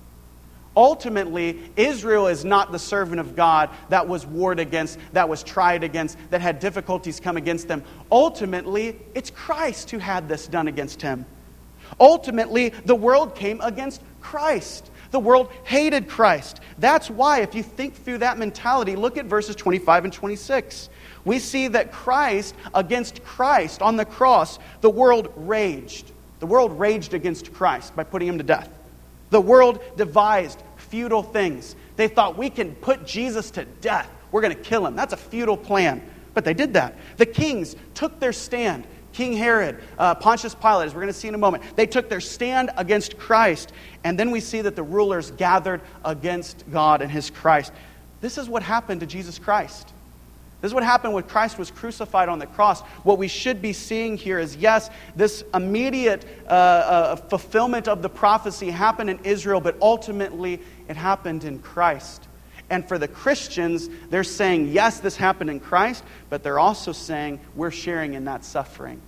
Ultimately, Israel is not the servant of God that was warred against, that was tried against, that had difficulties come against them. Ultimately, it's Christ who had this done against him. Ultimately, the world came against Christ. The world hated Christ. That's why, if you think through that mentality, look at verses twenty-five and twenty-six. We see that Christ, against Christ on the cross, the world raged. The world raged against Christ by putting him to death. The world devised futile things. They thought, we can put Jesus to death. We're going to kill him. That's a futile plan. But they did that. The kings took their stand. King Herod, uh, Pontius Pilate, as we're going to see in a moment, they took their stand against Christ. And then we see that the rulers gathered against God and his Christ. This is what happened to Jesus Christ. This is what happened when Christ was crucified on the cross. What we should be seeing here is, yes, this immediate uh, uh, fulfillment of the prophecy happened in Israel, but ultimately it happened in Christ. And for the Christians, they're saying, yes, this happened in Christ, but they're also saying we're sharing in that suffering.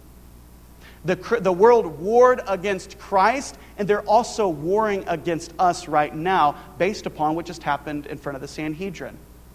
The, the world warred against Christ, and they're also warring against us right now based upon what just happened in front of the Sanhedrin.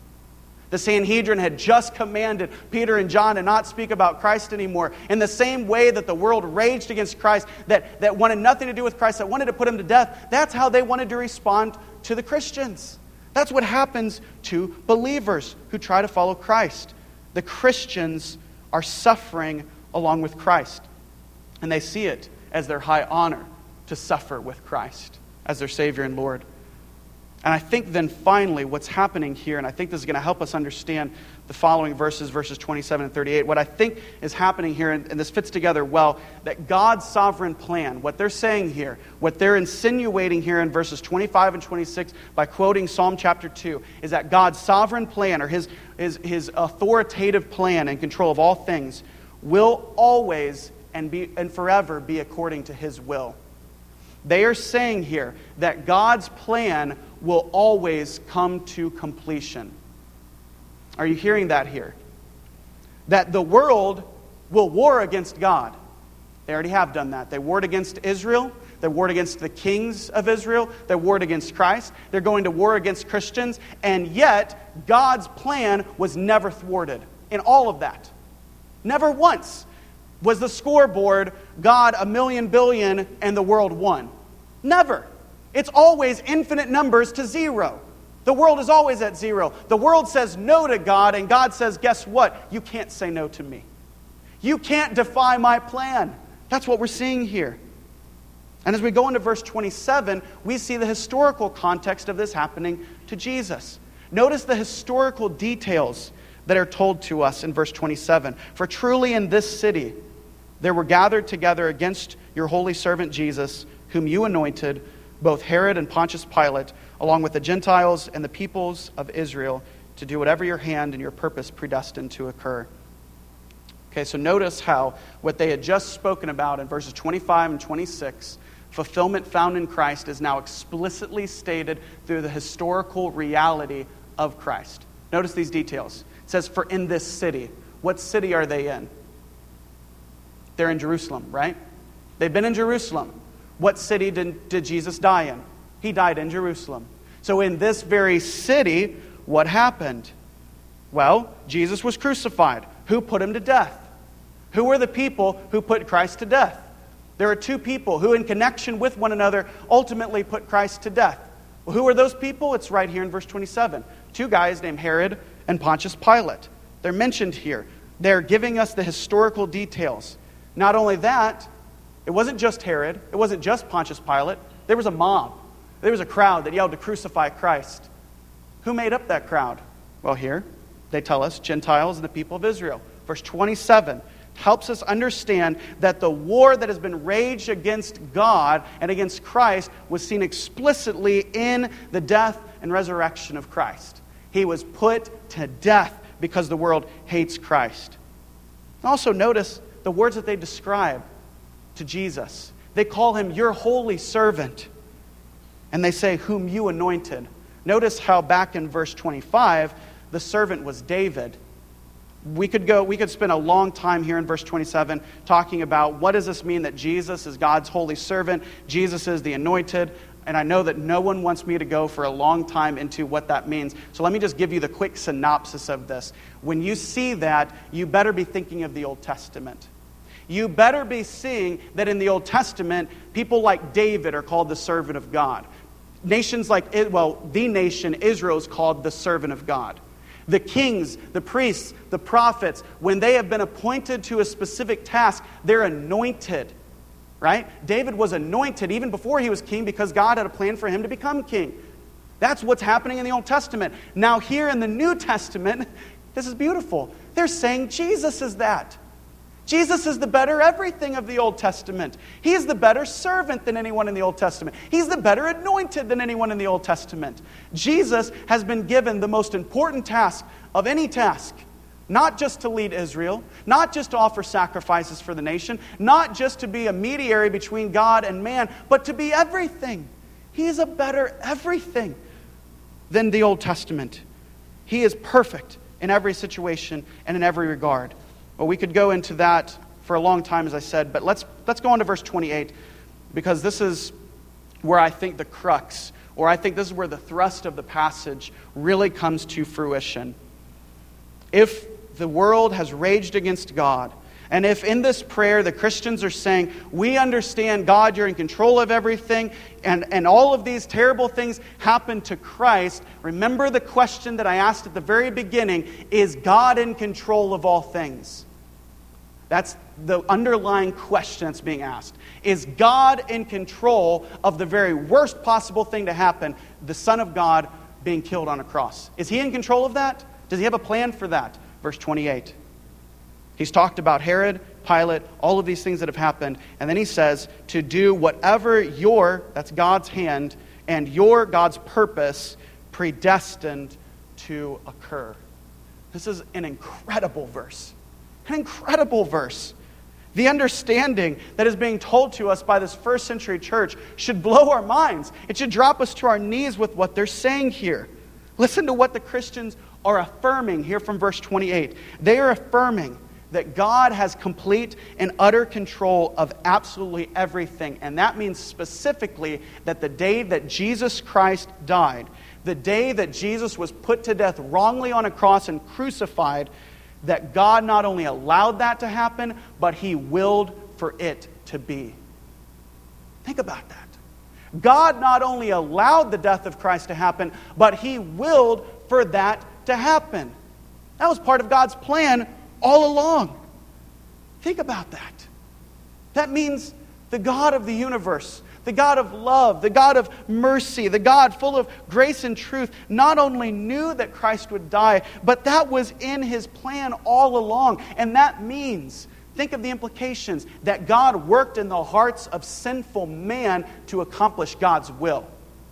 The Sanhedrin had just commanded Peter and John to not speak about Christ anymore. In the same way that the world raged against Christ, that, that wanted nothing to do with Christ, that wanted to put him to death, that's how they wanted to respond to the Christians. That's what happens to believers who try to follow Christ. The Christians are suffering along with Christ. And they see it as their high honor to suffer with Christ as their Savior and Lord. And I think then finally what's happening here, and I think this is going to help us understand the following verses, verses twenty-seven and thirty-eight. What I think is happening here, and this fits together well, that God's sovereign plan, what they're saying here, what they're insinuating here in verses twenty-five and twenty-six by quoting Psalm chapter two, is that God's sovereign plan, or his, his, his authoritative plan and control of all things, will always and be and forever be according to his will. They are saying here that God's plan will always come to completion. Are you hearing that here? That the world will war against God. They already have done that. They warred against Israel. They warred against the kings of Israel. They warred against Christ. They're going to war against Christians. And yet, God's plan was never thwarted in all of that. Never once was the scoreboard God a million billion and the world won. Never. It's always infinite numbers to zero. The world is always at zero. The world says no to God, and God says, guess what? You can't say no to me. You can't defy my plan. That's what we're seeing here. And as we go into verse twenty-seven, we see the historical context of this happening to Jesus. Notice the historical details that are told to us in verse twenty-seven. For truly in this city there were gathered together against your holy servant Jesus, whom you anointed, both Herod and Pontius Pilate, along with the Gentiles and the peoples of Israel, to do whatever your hand and your purpose predestined to occur. Okay, so notice how what they had just spoken about in verses twenty-five and twenty-six, fulfillment found in Christ, is now explicitly stated through the historical reality of Christ. Notice these details. It says, for in this city. What city are they in? They're in Jerusalem, right? They've been in Jerusalem. What city did, did Jesus die in? He died in Jerusalem. So in this very city, what happened? Well, Jesus was crucified. Who put him to death? Who were the people who put Christ to death? There are two people who, in connection with one another, ultimately put Christ to death. Well, who are those people? It's right here in verse twenty-seven. Two guys named Herod and Pontius Pilate. They're mentioned here. They're giving us the historical details. Not only that, it wasn't just Herod. It wasn't just Pontius Pilate. There was a mob. There was a crowd that yelled to crucify Christ. Who made up that crowd? Well, here they tell us Gentiles and the people of Israel. Verse twenty-seven helps us understand that the war that has been waged against God and against Christ was seen explicitly in the death and resurrection of Christ. He was put to death because the world hates Christ. Also notice the words that they describe to Jesus. They call him your holy servant. And they say, whom you anointed. Notice how back in verse twenty-five, the servant was David. We could go, we could spend a long time here in verse twenty-seven talking about what does this mean that Jesus is God's holy servant, Jesus is the anointed, and I know that no one wants me to go for a long time into what that means. So let me just give you the quick synopsis of this. When you see that, you better be thinking of the Old Testament. You better be seeing that in the Old Testament, people like David are called the servant of God. Nations like, well, the nation Israel is called the servant of God. The kings, the priests, the prophets, when they have been appointed to a specific task, they're anointed, right? David was anointed even before he was king because God had a plan for him to become king. That's what's happening in the Old Testament. Now here in the New Testament, this is beautiful. They're saying Jesus is that. Jesus is the better everything of the Old Testament. He is the better servant than anyone in the Old Testament. He's the better anointed than anyone in the Old Testament. Jesus has been given the most important task of any task. Not just to lead Israel, not just to offer sacrifices for the nation, not just to be a mediator between God and man, but to be everything. He is a better everything than the Old Testament. He is perfect in every situation and in every regard. Well, we could go into that for a long time, as I said, but let's let's go on to verse twenty-eight, because this is where I think the crux, or I think this is where the thrust of the passage really comes to fruition. If the world has raged against God, and if in this prayer the Christians are saying, we understand, God, you're in control of everything, and, and all of these terrible things happen to Christ, remember the question that I asked at the very beginning, is God in control of all things? That's the underlying question that's being asked. Is God in control of the very worst possible thing to happen, the Son of God being killed on a cross? Is He in control of that? Does He have a plan for that? Verse twenty-eight. He's talked about Herod, Pilate, all of these things that have happened. And then he says, to do whatever your, that's God's hand, and your, God's purpose, predestined to occur. This is an incredible verse. An incredible verse. The understanding that is being told to us by this first century church should blow our minds. It should drop us to our knees with what they're saying here. Listen to what the Christians are affirming here from verse twenty-eight. They are affirming that God has complete and utter control of absolutely everything. And that means specifically that the day that Jesus Christ died, the day that Jesus was put to death wrongly on a cross and crucified, that God not only allowed that to happen, but He willed for it to be. Think about that. God not only allowed the death of Christ to happen, but He willed for that to happen. That was part of God's plan all along. Think about that. That means the God of the universe, the God of love, the God of mercy, the God full of grace and truth, not only knew that Christ would die, but that was in His plan all along. And that means, think of the implications, that God worked in the hearts of sinful man to accomplish God's will.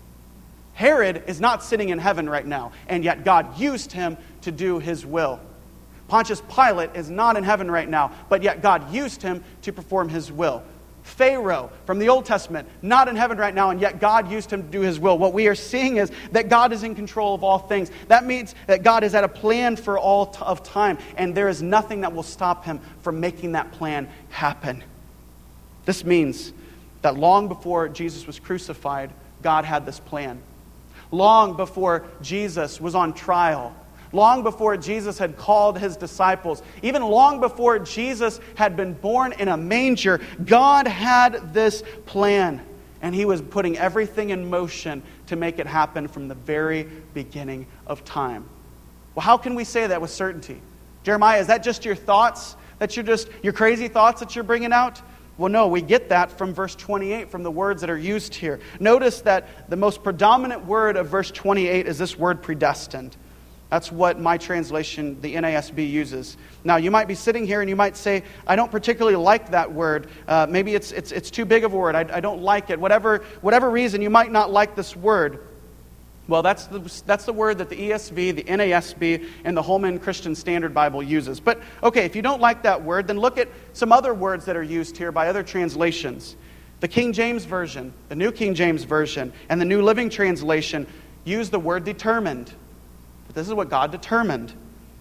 Herod is not sitting in heaven right now, and yet God used him to do His will. Pontius Pilate is not in heaven right now, but yet God used him to perform His will. Pharaoh from the Old Testament, not in heaven right now, and yet God used him to do His will. What we are seeing is that God is in control of all things. That means that God has had a plan for all t- of time, and there is nothing that will stop Him from making that plan happen. This means that long before Jesus was crucified, God had this plan. Long before Jesus was on trial, long before Jesus had called his disciples, even long before Jesus had been born in a manger, God had this plan, and he was putting everything in motion to make it happen from the very beginning of time. Well, how can we say that with certainty? Jeremiah, is that just your thoughts? That you're just, your crazy thoughts that you're bringing out? Well, no, we get that from verse twenty-eight, from the words that are used here. Notice that the most predominant word of verse twenty-eight is this word predestined. That's what my translation, the N A S B, uses. Now, you might be sitting here and you might say, I don't particularly like that word. Uh, maybe it's, it's, it's too big of a word. I, I don't like it. Whatever, whatever reason, you might not like this word. Well, that's the, that's the word that the E S V, the N A S B, and the Holman Christian Standard Bible uses. But, okay, if you don't like that word, then look at some other words that are used here by other translations. The King James Version, the New King James Version, and the New Living Translation use the word determined. But this is what God determined.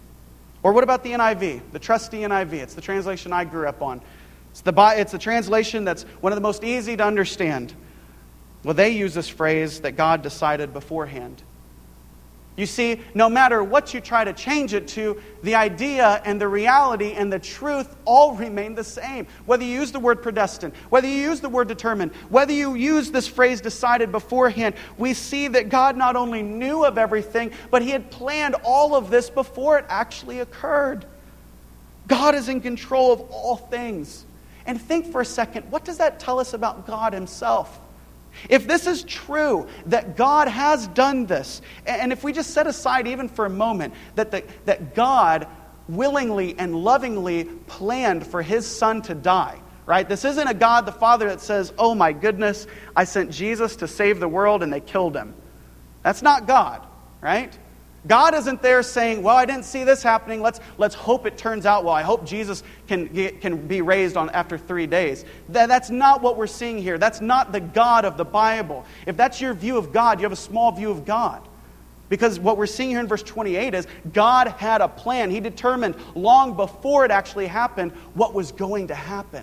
Or what about the N I V, the trusty N I V? It's the translation I grew up on. It's the, it's the translation that's one of the most easy to understand. Well, they use this phrase that God decided beforehand. You see, no matter what you try to change it to, the idea and the reality and the truth all remain the same. Whether you use the word predestined, whether you use the word determined, whether you use this phrase decided beforehand, we see that God not only knew of everything, but he had planned all of this before it actually occurred. God is in control of all things. And think for a second, what does that tell us about God himself? If this is true, that God has done this, and if we just set aside even for a moment that, the, that God willingly and lovingly planned for his son to die, right? This isn't a God the Father that says, oh my goodness, I sent Jesus to save the world and they killed him. That's not God, right? God isn't there saying, well, I didn't see this happening. Let's, let's hope it turns out well. I hope Jesus can, get, can be raised on after three days. That, that's not what we're seeing here. That's not the God of the Bible. If that's your view of God, you have a small view of God. Because what we're seeing here in verse twenty-eight is God had a plan. He determined long before it actually happened what was going to happen.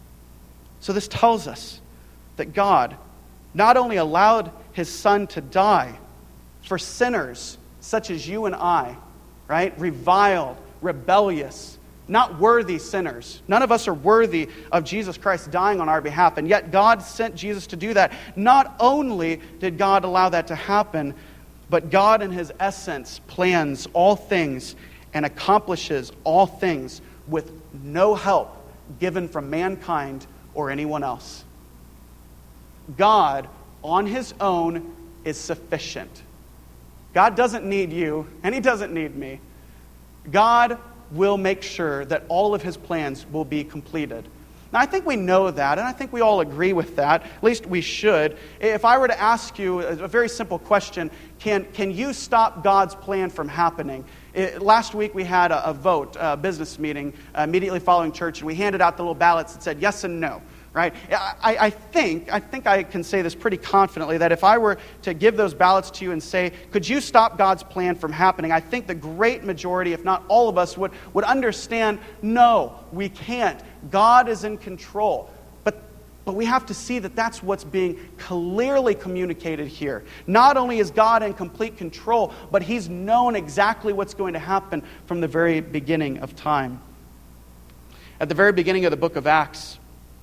So this tells us that God not only allowed his son to die for sinners such as you and I, right? Reviled, rebellious, not worthy sinners. None of us are worthy of Jesus Christ dying on our behalf. And yet God sent Jesus to do that. Not only did God allow that to happen, but God in his essence plans all things and accomplishes all things with no help given from mankind or anyone else. God on his own is sufficient. God doesn't need you, and he doesn't need me. God will make sure that all of his plans will be completed. Now, I think we know that, and I think we all agree with that. At least we should. If I were to ask you a very simple question, can, can you stop God's plan from happening? It, last week we had a, a vote, a business meeting, uh, immediately following church, and we handed out the little ballots that said yes and no. Right? I, I think I think I can say this pretty confidently that if I were to give those ballots to you and say, could you stop God's plan from happening? I think the great majority, if not all of us, would, would understand, no, we can't. God is in control. But, but we have to see that that's what's being clearly communicated here. Not only is God in complete control, but he's known exactly what's going to happen from the very beginning of time. At the very beginning of the book of Acts,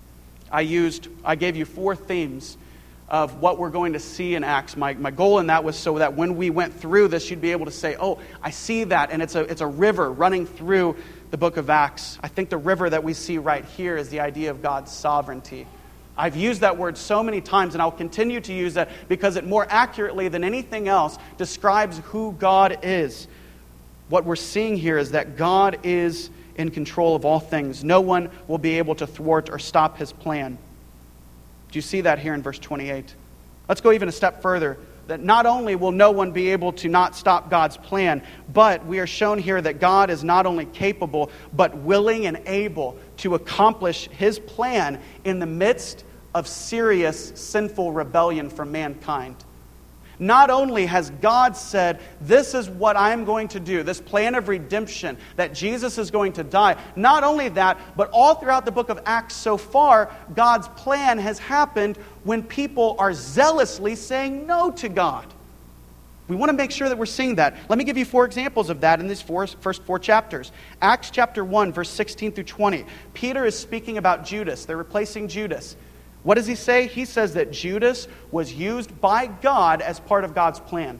I used, I gave you four themes of what we're going to see in Acts. My, my goal in that was so that when we went through this, you'd be able to say, oh, I see that, and it's a, it's a river running through the book of Acts. I think the river that we see right here is the idea of God's sovereignty. I've used that word so many times, and I'll continue to use that because it more accurately than anything else describes who God is. What we're seeing here is that God is in control of all things. No one will be able to thwart or stop his plan. Do you see that here in verse twenty-eight? Let's go even a step further. That not only will no one be able to not stop God's plan, but we are shown here that God is not only capable, but willing and able to accomplish his plan in the midst of serious sinful rebellion from mankind. Not only has God said, this is what I'm going to do, this plan of redemption, that Jesus is going to die. Not only that, but all throughout the book of Acts so far, God's plan has happened when people are zealously saying no to God. We want to make sure that we're seeing that. Let me give you four examples of that in these four, first four chapters. Acts chapter one, verse sixteen through twenty. Peter is speaking about Judas. They're replacing Judas. What does he say? He says that Judas was used by God as part of God's plan.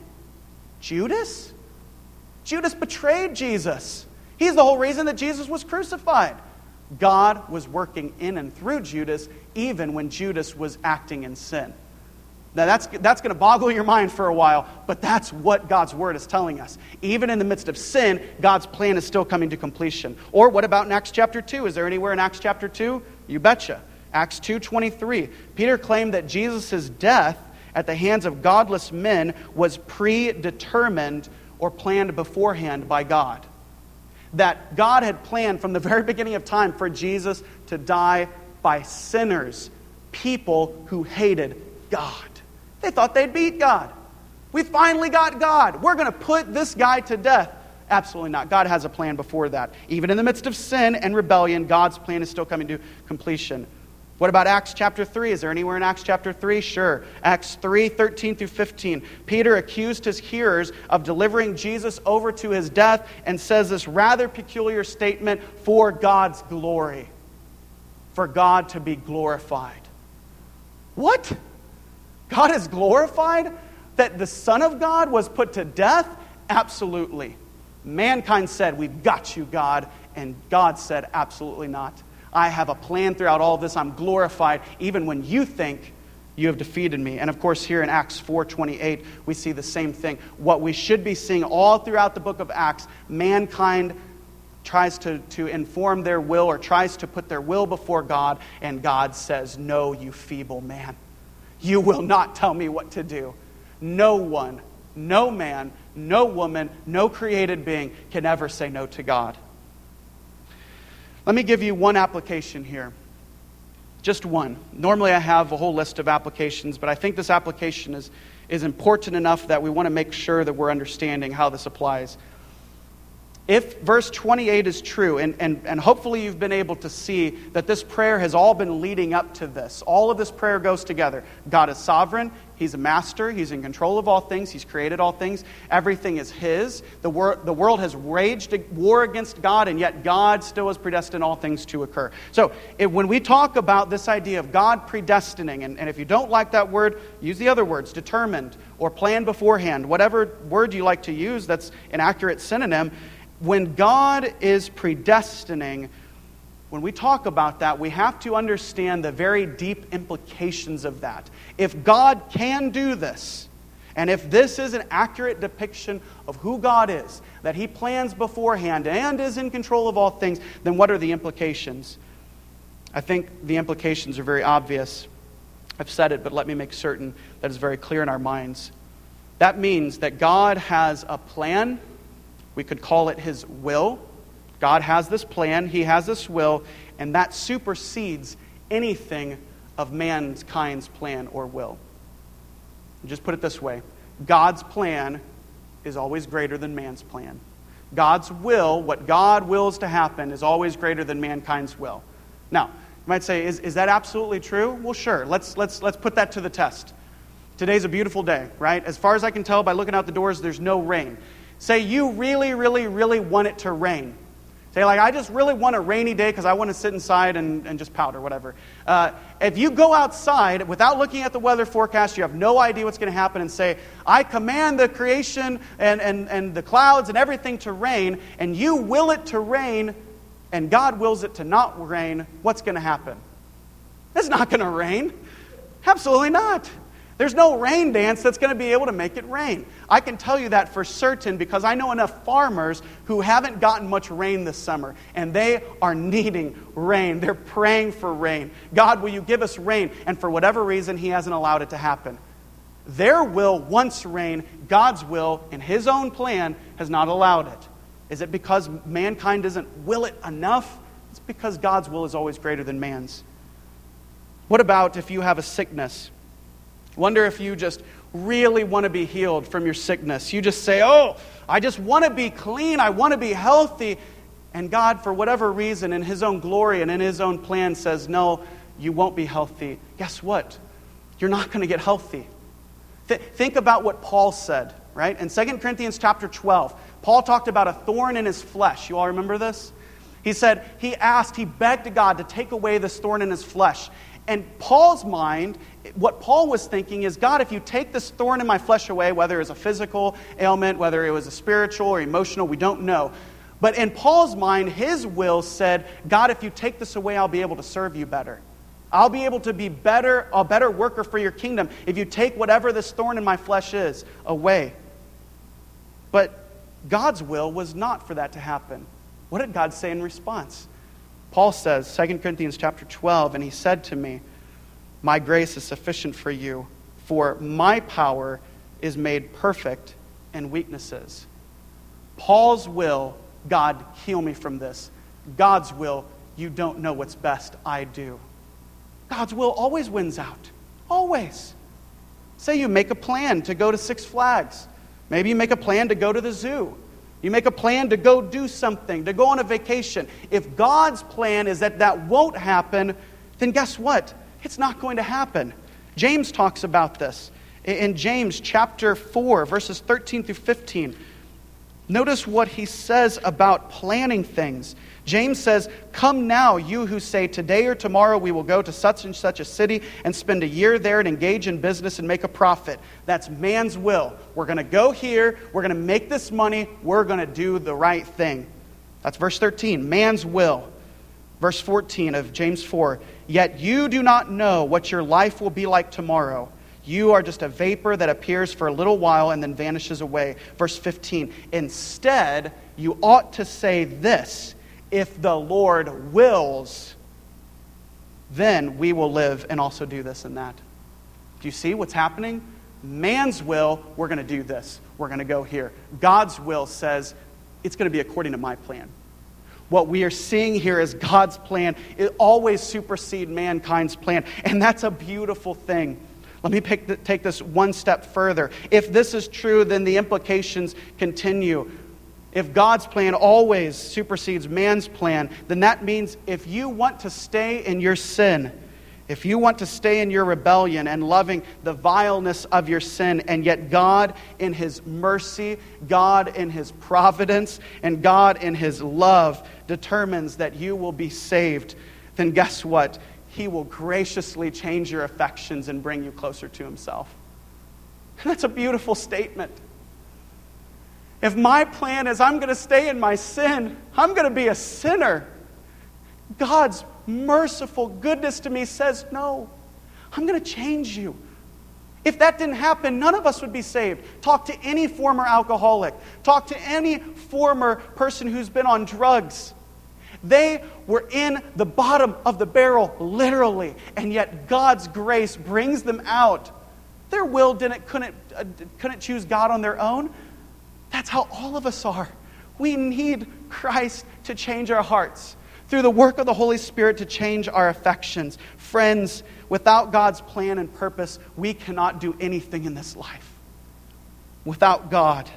Judas? Judas betrayed Jesus. He's the whole reason that Jesus was crucified. God was working in and through Judas even when Judas was acting in sin. Now that's, that's going to boggle your mind for a while, but that's what God's Word is telling us. Even in the midst of sin, God's plan is still coming to completion. Or what about in Acts chapter two? Is there anywhere in Acts chapter two? You betcha. Acts two twenty-three. Peter claimed that Jesus' death at the hands of godless men was predetermined or planned beforehand by God. That God had planned from the very beginning of time for Jesus to die by sinners, people who hated God. They thought they'd beat God. We finally got God. We're going to put this guy to death. Absolutely not. God has a plan before that. Even in the midst of sin and rebellion, God's plan is still coming to completion. What about Acts chapter three? Is there anywhere in Acts chapter three? Sure. Acts three, thirteen through fifteen. Peter accused his hearers of delivering Jesus over to his death and says this rather peculiar statement, for God's glory. For God to be glorified. What? God is glorified? That the Son of God was put to death? Absolutely. Mankind said, we've got you, God. And God said, absolutely not. I have a plan throughout all of this. I'm glorified even when you think you have defeated me. And of course, here in Acts four twenty-eight, we see the same thing. What we should be seeing all throughout the book of Acts, mankind tries to, to inform their will or tries to put their will before God, and God says, no, you feeble man. You will not tell me what to do. No one, no man, no woman, no created being can ever say no to God. Let me give you one application here. Just one. Normally I have a whole list of applications, but I think this application is, is important enough that we want to make sure that we're understanding how this applies. If verse twenty-eight is true, and, and, and hopefully you've been able to see that this prayer has all been leading up to this. All of this prayer goes together. God is sovereign. He's a master. He's in control of all things. He's created all things. Everything is His. The, wor- the world has waged a war against God, and yet God still has predestined all things to occur. So if, when we talk about this idea of God predestining, and, and if you don't like that word, use the other words, determined or planned beforehand, whatever word you like to use that's an accurate synonym. When God is predestining, when we talk about that, we have to understand the very deep implications of that. If God can do this, and if this is an accurate depiction of who God is, that He plans beforehand and is in control of all things, then what are the implications? I think the implications are very obvious. I've said it, but let me make certain that it's very clear in our minds. That means that God has a plan. We could call it His will. God has this plan, He has this will, and that supersedes anything of mankind's plan or will. Just put it this way. God's plan is always greater than man's plan. God's will, what God wills to happen, is always greater than mankind's will. Now, you might say, is, is that absolutely true? Well, sure. Let's, let's, let's put that to the test. Today's a beautiful day, right? As far as I can tell by looking out the doors, there's no rain. Say you really, really, really want it to rain. Say, like, I just really want a rainy day because I want to sit inside and, and just pout or whatever. Uh, if you go outside without looking at the weather forecast, you have no idea what's going to happen, and say, I command the creation and, and, and the clouds and everything to rain, and you will it to rain, and God wills it to not rain, what's going to happen? It's not going to rain. Absolutely not. There's no rain dance that's going to be able to make it rain. I can tell you that for certain because I know enough farmers who haven't gotten much rain this summer, and they are needing rain. They're praying for rain. God, will you give us rain? And for whatever reason, He hasn't allowed it to happen. Their will wants rain. God's will, in His own plan, has not allowed it. Is it because mankind doesn't will it enough? It's because God's will is always greater than man's. What about if you have a sickness? Wonder if you just really want to be healed from your sickness. You just say, oh, I just want to be clean. I want to be healthy. And God, for whatever reason, in His own glory and in His own plan says, no, you won't be healthy. Guess what? You're not going to get healthy. Th- think about what Paul said, right? In Second Corinthians chapter twelve, Paul talked about a thorn in his flesh. You all remember this? He said, he asked, he begged God to take away this thorn in his flesh. And Paul's mind, what Paul was thinking is, God, if you take this thorn in my flesh away, whether it was a physical ailment, whether it was a spiritual or emotional, we don't know. But in Paul's mind, his will said, God, if you take this away, I'll be able to serve you better. I'll be able to be better, a better worker for your kingdom if you take whatever this thorn in my flesh is away. But God's will was not for that to happen. What did God say in response? Paul says, Second Corinthians chapter twelve, and he said to me, my grace is sufficient for you, for my power is made perfect in weaknesses. Paul's will, God, heal me from this. God's will, you don't know what's best, I do. God's will always wins out. Always. Say you make a plan to go to Six Flags. Maybe you make a plan to go to the zoo. You make a plan to go do something, to go on a vacation. If God's plan is that that won't happen, then guess what? It's not going to happen. James talks about this. In James chapter four, verses thirteen through fifteen, notice what he says about planning things. James says, come now, you who say, today or tomorrow we will go to such and such a city and spend a year there and engage in business and make a profit. That's man's will. We're going to go here. We're going to make this money. We're going to do the right thing. That's verse thirteen, man's will. Verse fourteen of James four, yet you do not know what your life will be like tomorrow. You are just a vapor that appears for a little while and then vanishes away. Verse fifteen, instead, you ought to say this, if the Lord wills, then we will live and also do this and that. Do you see what's happening? Man's will, we're going to do this. We're going to go here. God's will says, it's going to be according to my plan. What we are seeing here is God's plan. It always supersedes mankind's plan. And that's a beautiful thing. Let me pick the, take this one step further. If this is true, then the implications continue. If God's plan always supersedes man's plan, then that means if you want to stay in your sin, if you want to stay in your rebellion and loving the vileness of your sin, and yet God in His mercy, God in His providence, and God in His love determines that you will be saved, then guess what? He will graciously change your affections and bring you closer to Himself. And that's a beautiful statement. If my plan is I'm going to stay in my sin, I'm going to be a sinner, God's merciful goodness to me says, no, I'm going to change you. If that didn't happen, none of us would be saved. Talk to any former alcoholic. Talk to any former person who's been on drugs. They were in the bottom of the barrel, literally, and yet God's grace brings them out. Their will didn't couldn't uh, couldn't choose God on their own. That's how all of us are. We need Christ to change our hearts, through the work of the Holy Spirit to change our affections. Friends, without God's plan and purpose, we cannot do anything in this life. Without God,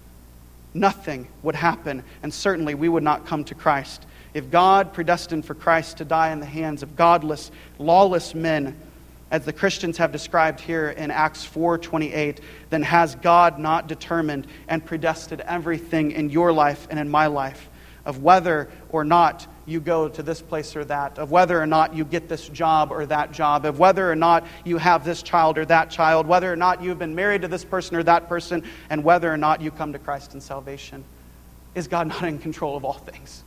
nothing would happen, and certainly we would not come to Christ. If God predestined for Christ to die in the hands of godless, lawless men, as the Christians have described here in Acts four twenty-eight, then has God not determined and predestined everything in your life and in my life, of whether or not you go to this place or that, of whether or not you get this job or that job, of whether or not you have this child or that child, whether or not you've been married to this person or that person, and whether or not you come to Christ in salvation. Is God not in control of all things?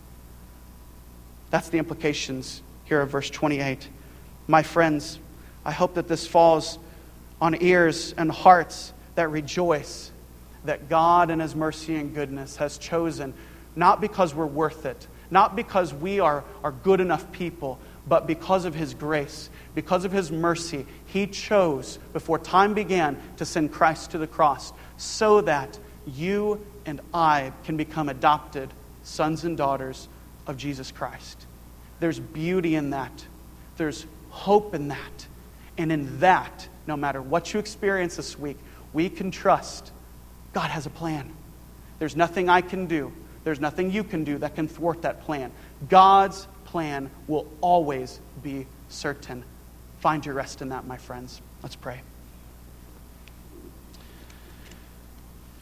That's the implications here of verse twenty-eight. My friends, I hope that this falls on ears and hearts that rejoice that God in His mercy and goodness has chosen, not because we're worth it, not because we are, are good enough people, but because of His grace, because of His mercy. He chose, before time began, to send Christ to the cross so that you and I can become adopted sons and daughters of Jesus Christ. There's beauty in that. There's hope in that. And in that, no matter what you experience this week, we can trust God has a plan. There's nothing I can do. There's nothing you can do that can thwart that plan. God's plan will always be certain. Find your rest in that, my friends. Let's pray.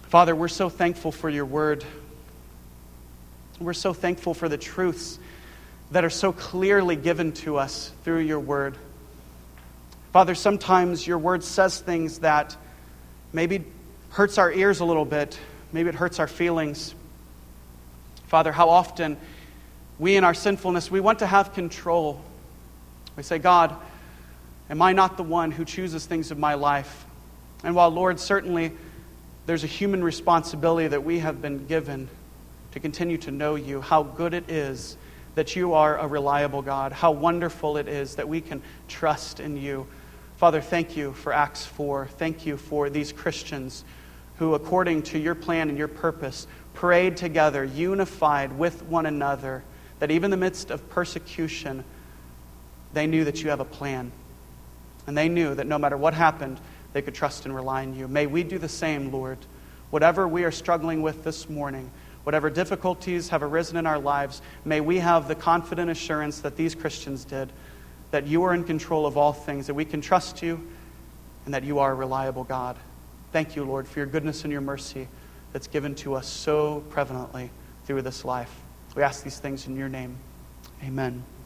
Father, we're so thankful for your word. We're so thankful for the truths that are so clearly given to us through your word. Father, sometimes your word says things that maybe hurts our ears a little bit. Maybe it hurts our feelings. Father, how often we in our sinfulness, we want to have control. We say, God, am I not the one who chooses things of my life? And while, Lord, certainly there's a human responsibility that we have been given to continue to know you, how good it is that you are a reliable God, how wonderful it is that we can trust in you. Father, thank you for Acts four. Thank you for these Christians who, according to your plan and your purpose, prayed together, unified with one another, that even in the midst of persecution, they knew that you have a plan. And they knew that no matter what happened, they could trust and rely on you. May we do the same, Lord. Whatever we are struggling with this morning, whatever difficulties have arisen in our lives, may we have the confident assurance that these Christians did, that you are in control of all things, that we can trust you, and that you are a reliable God. Thank you, Lord, for your goodness and your mercy that's given to us so prevalently through this life. We ask these things in your name. Amen.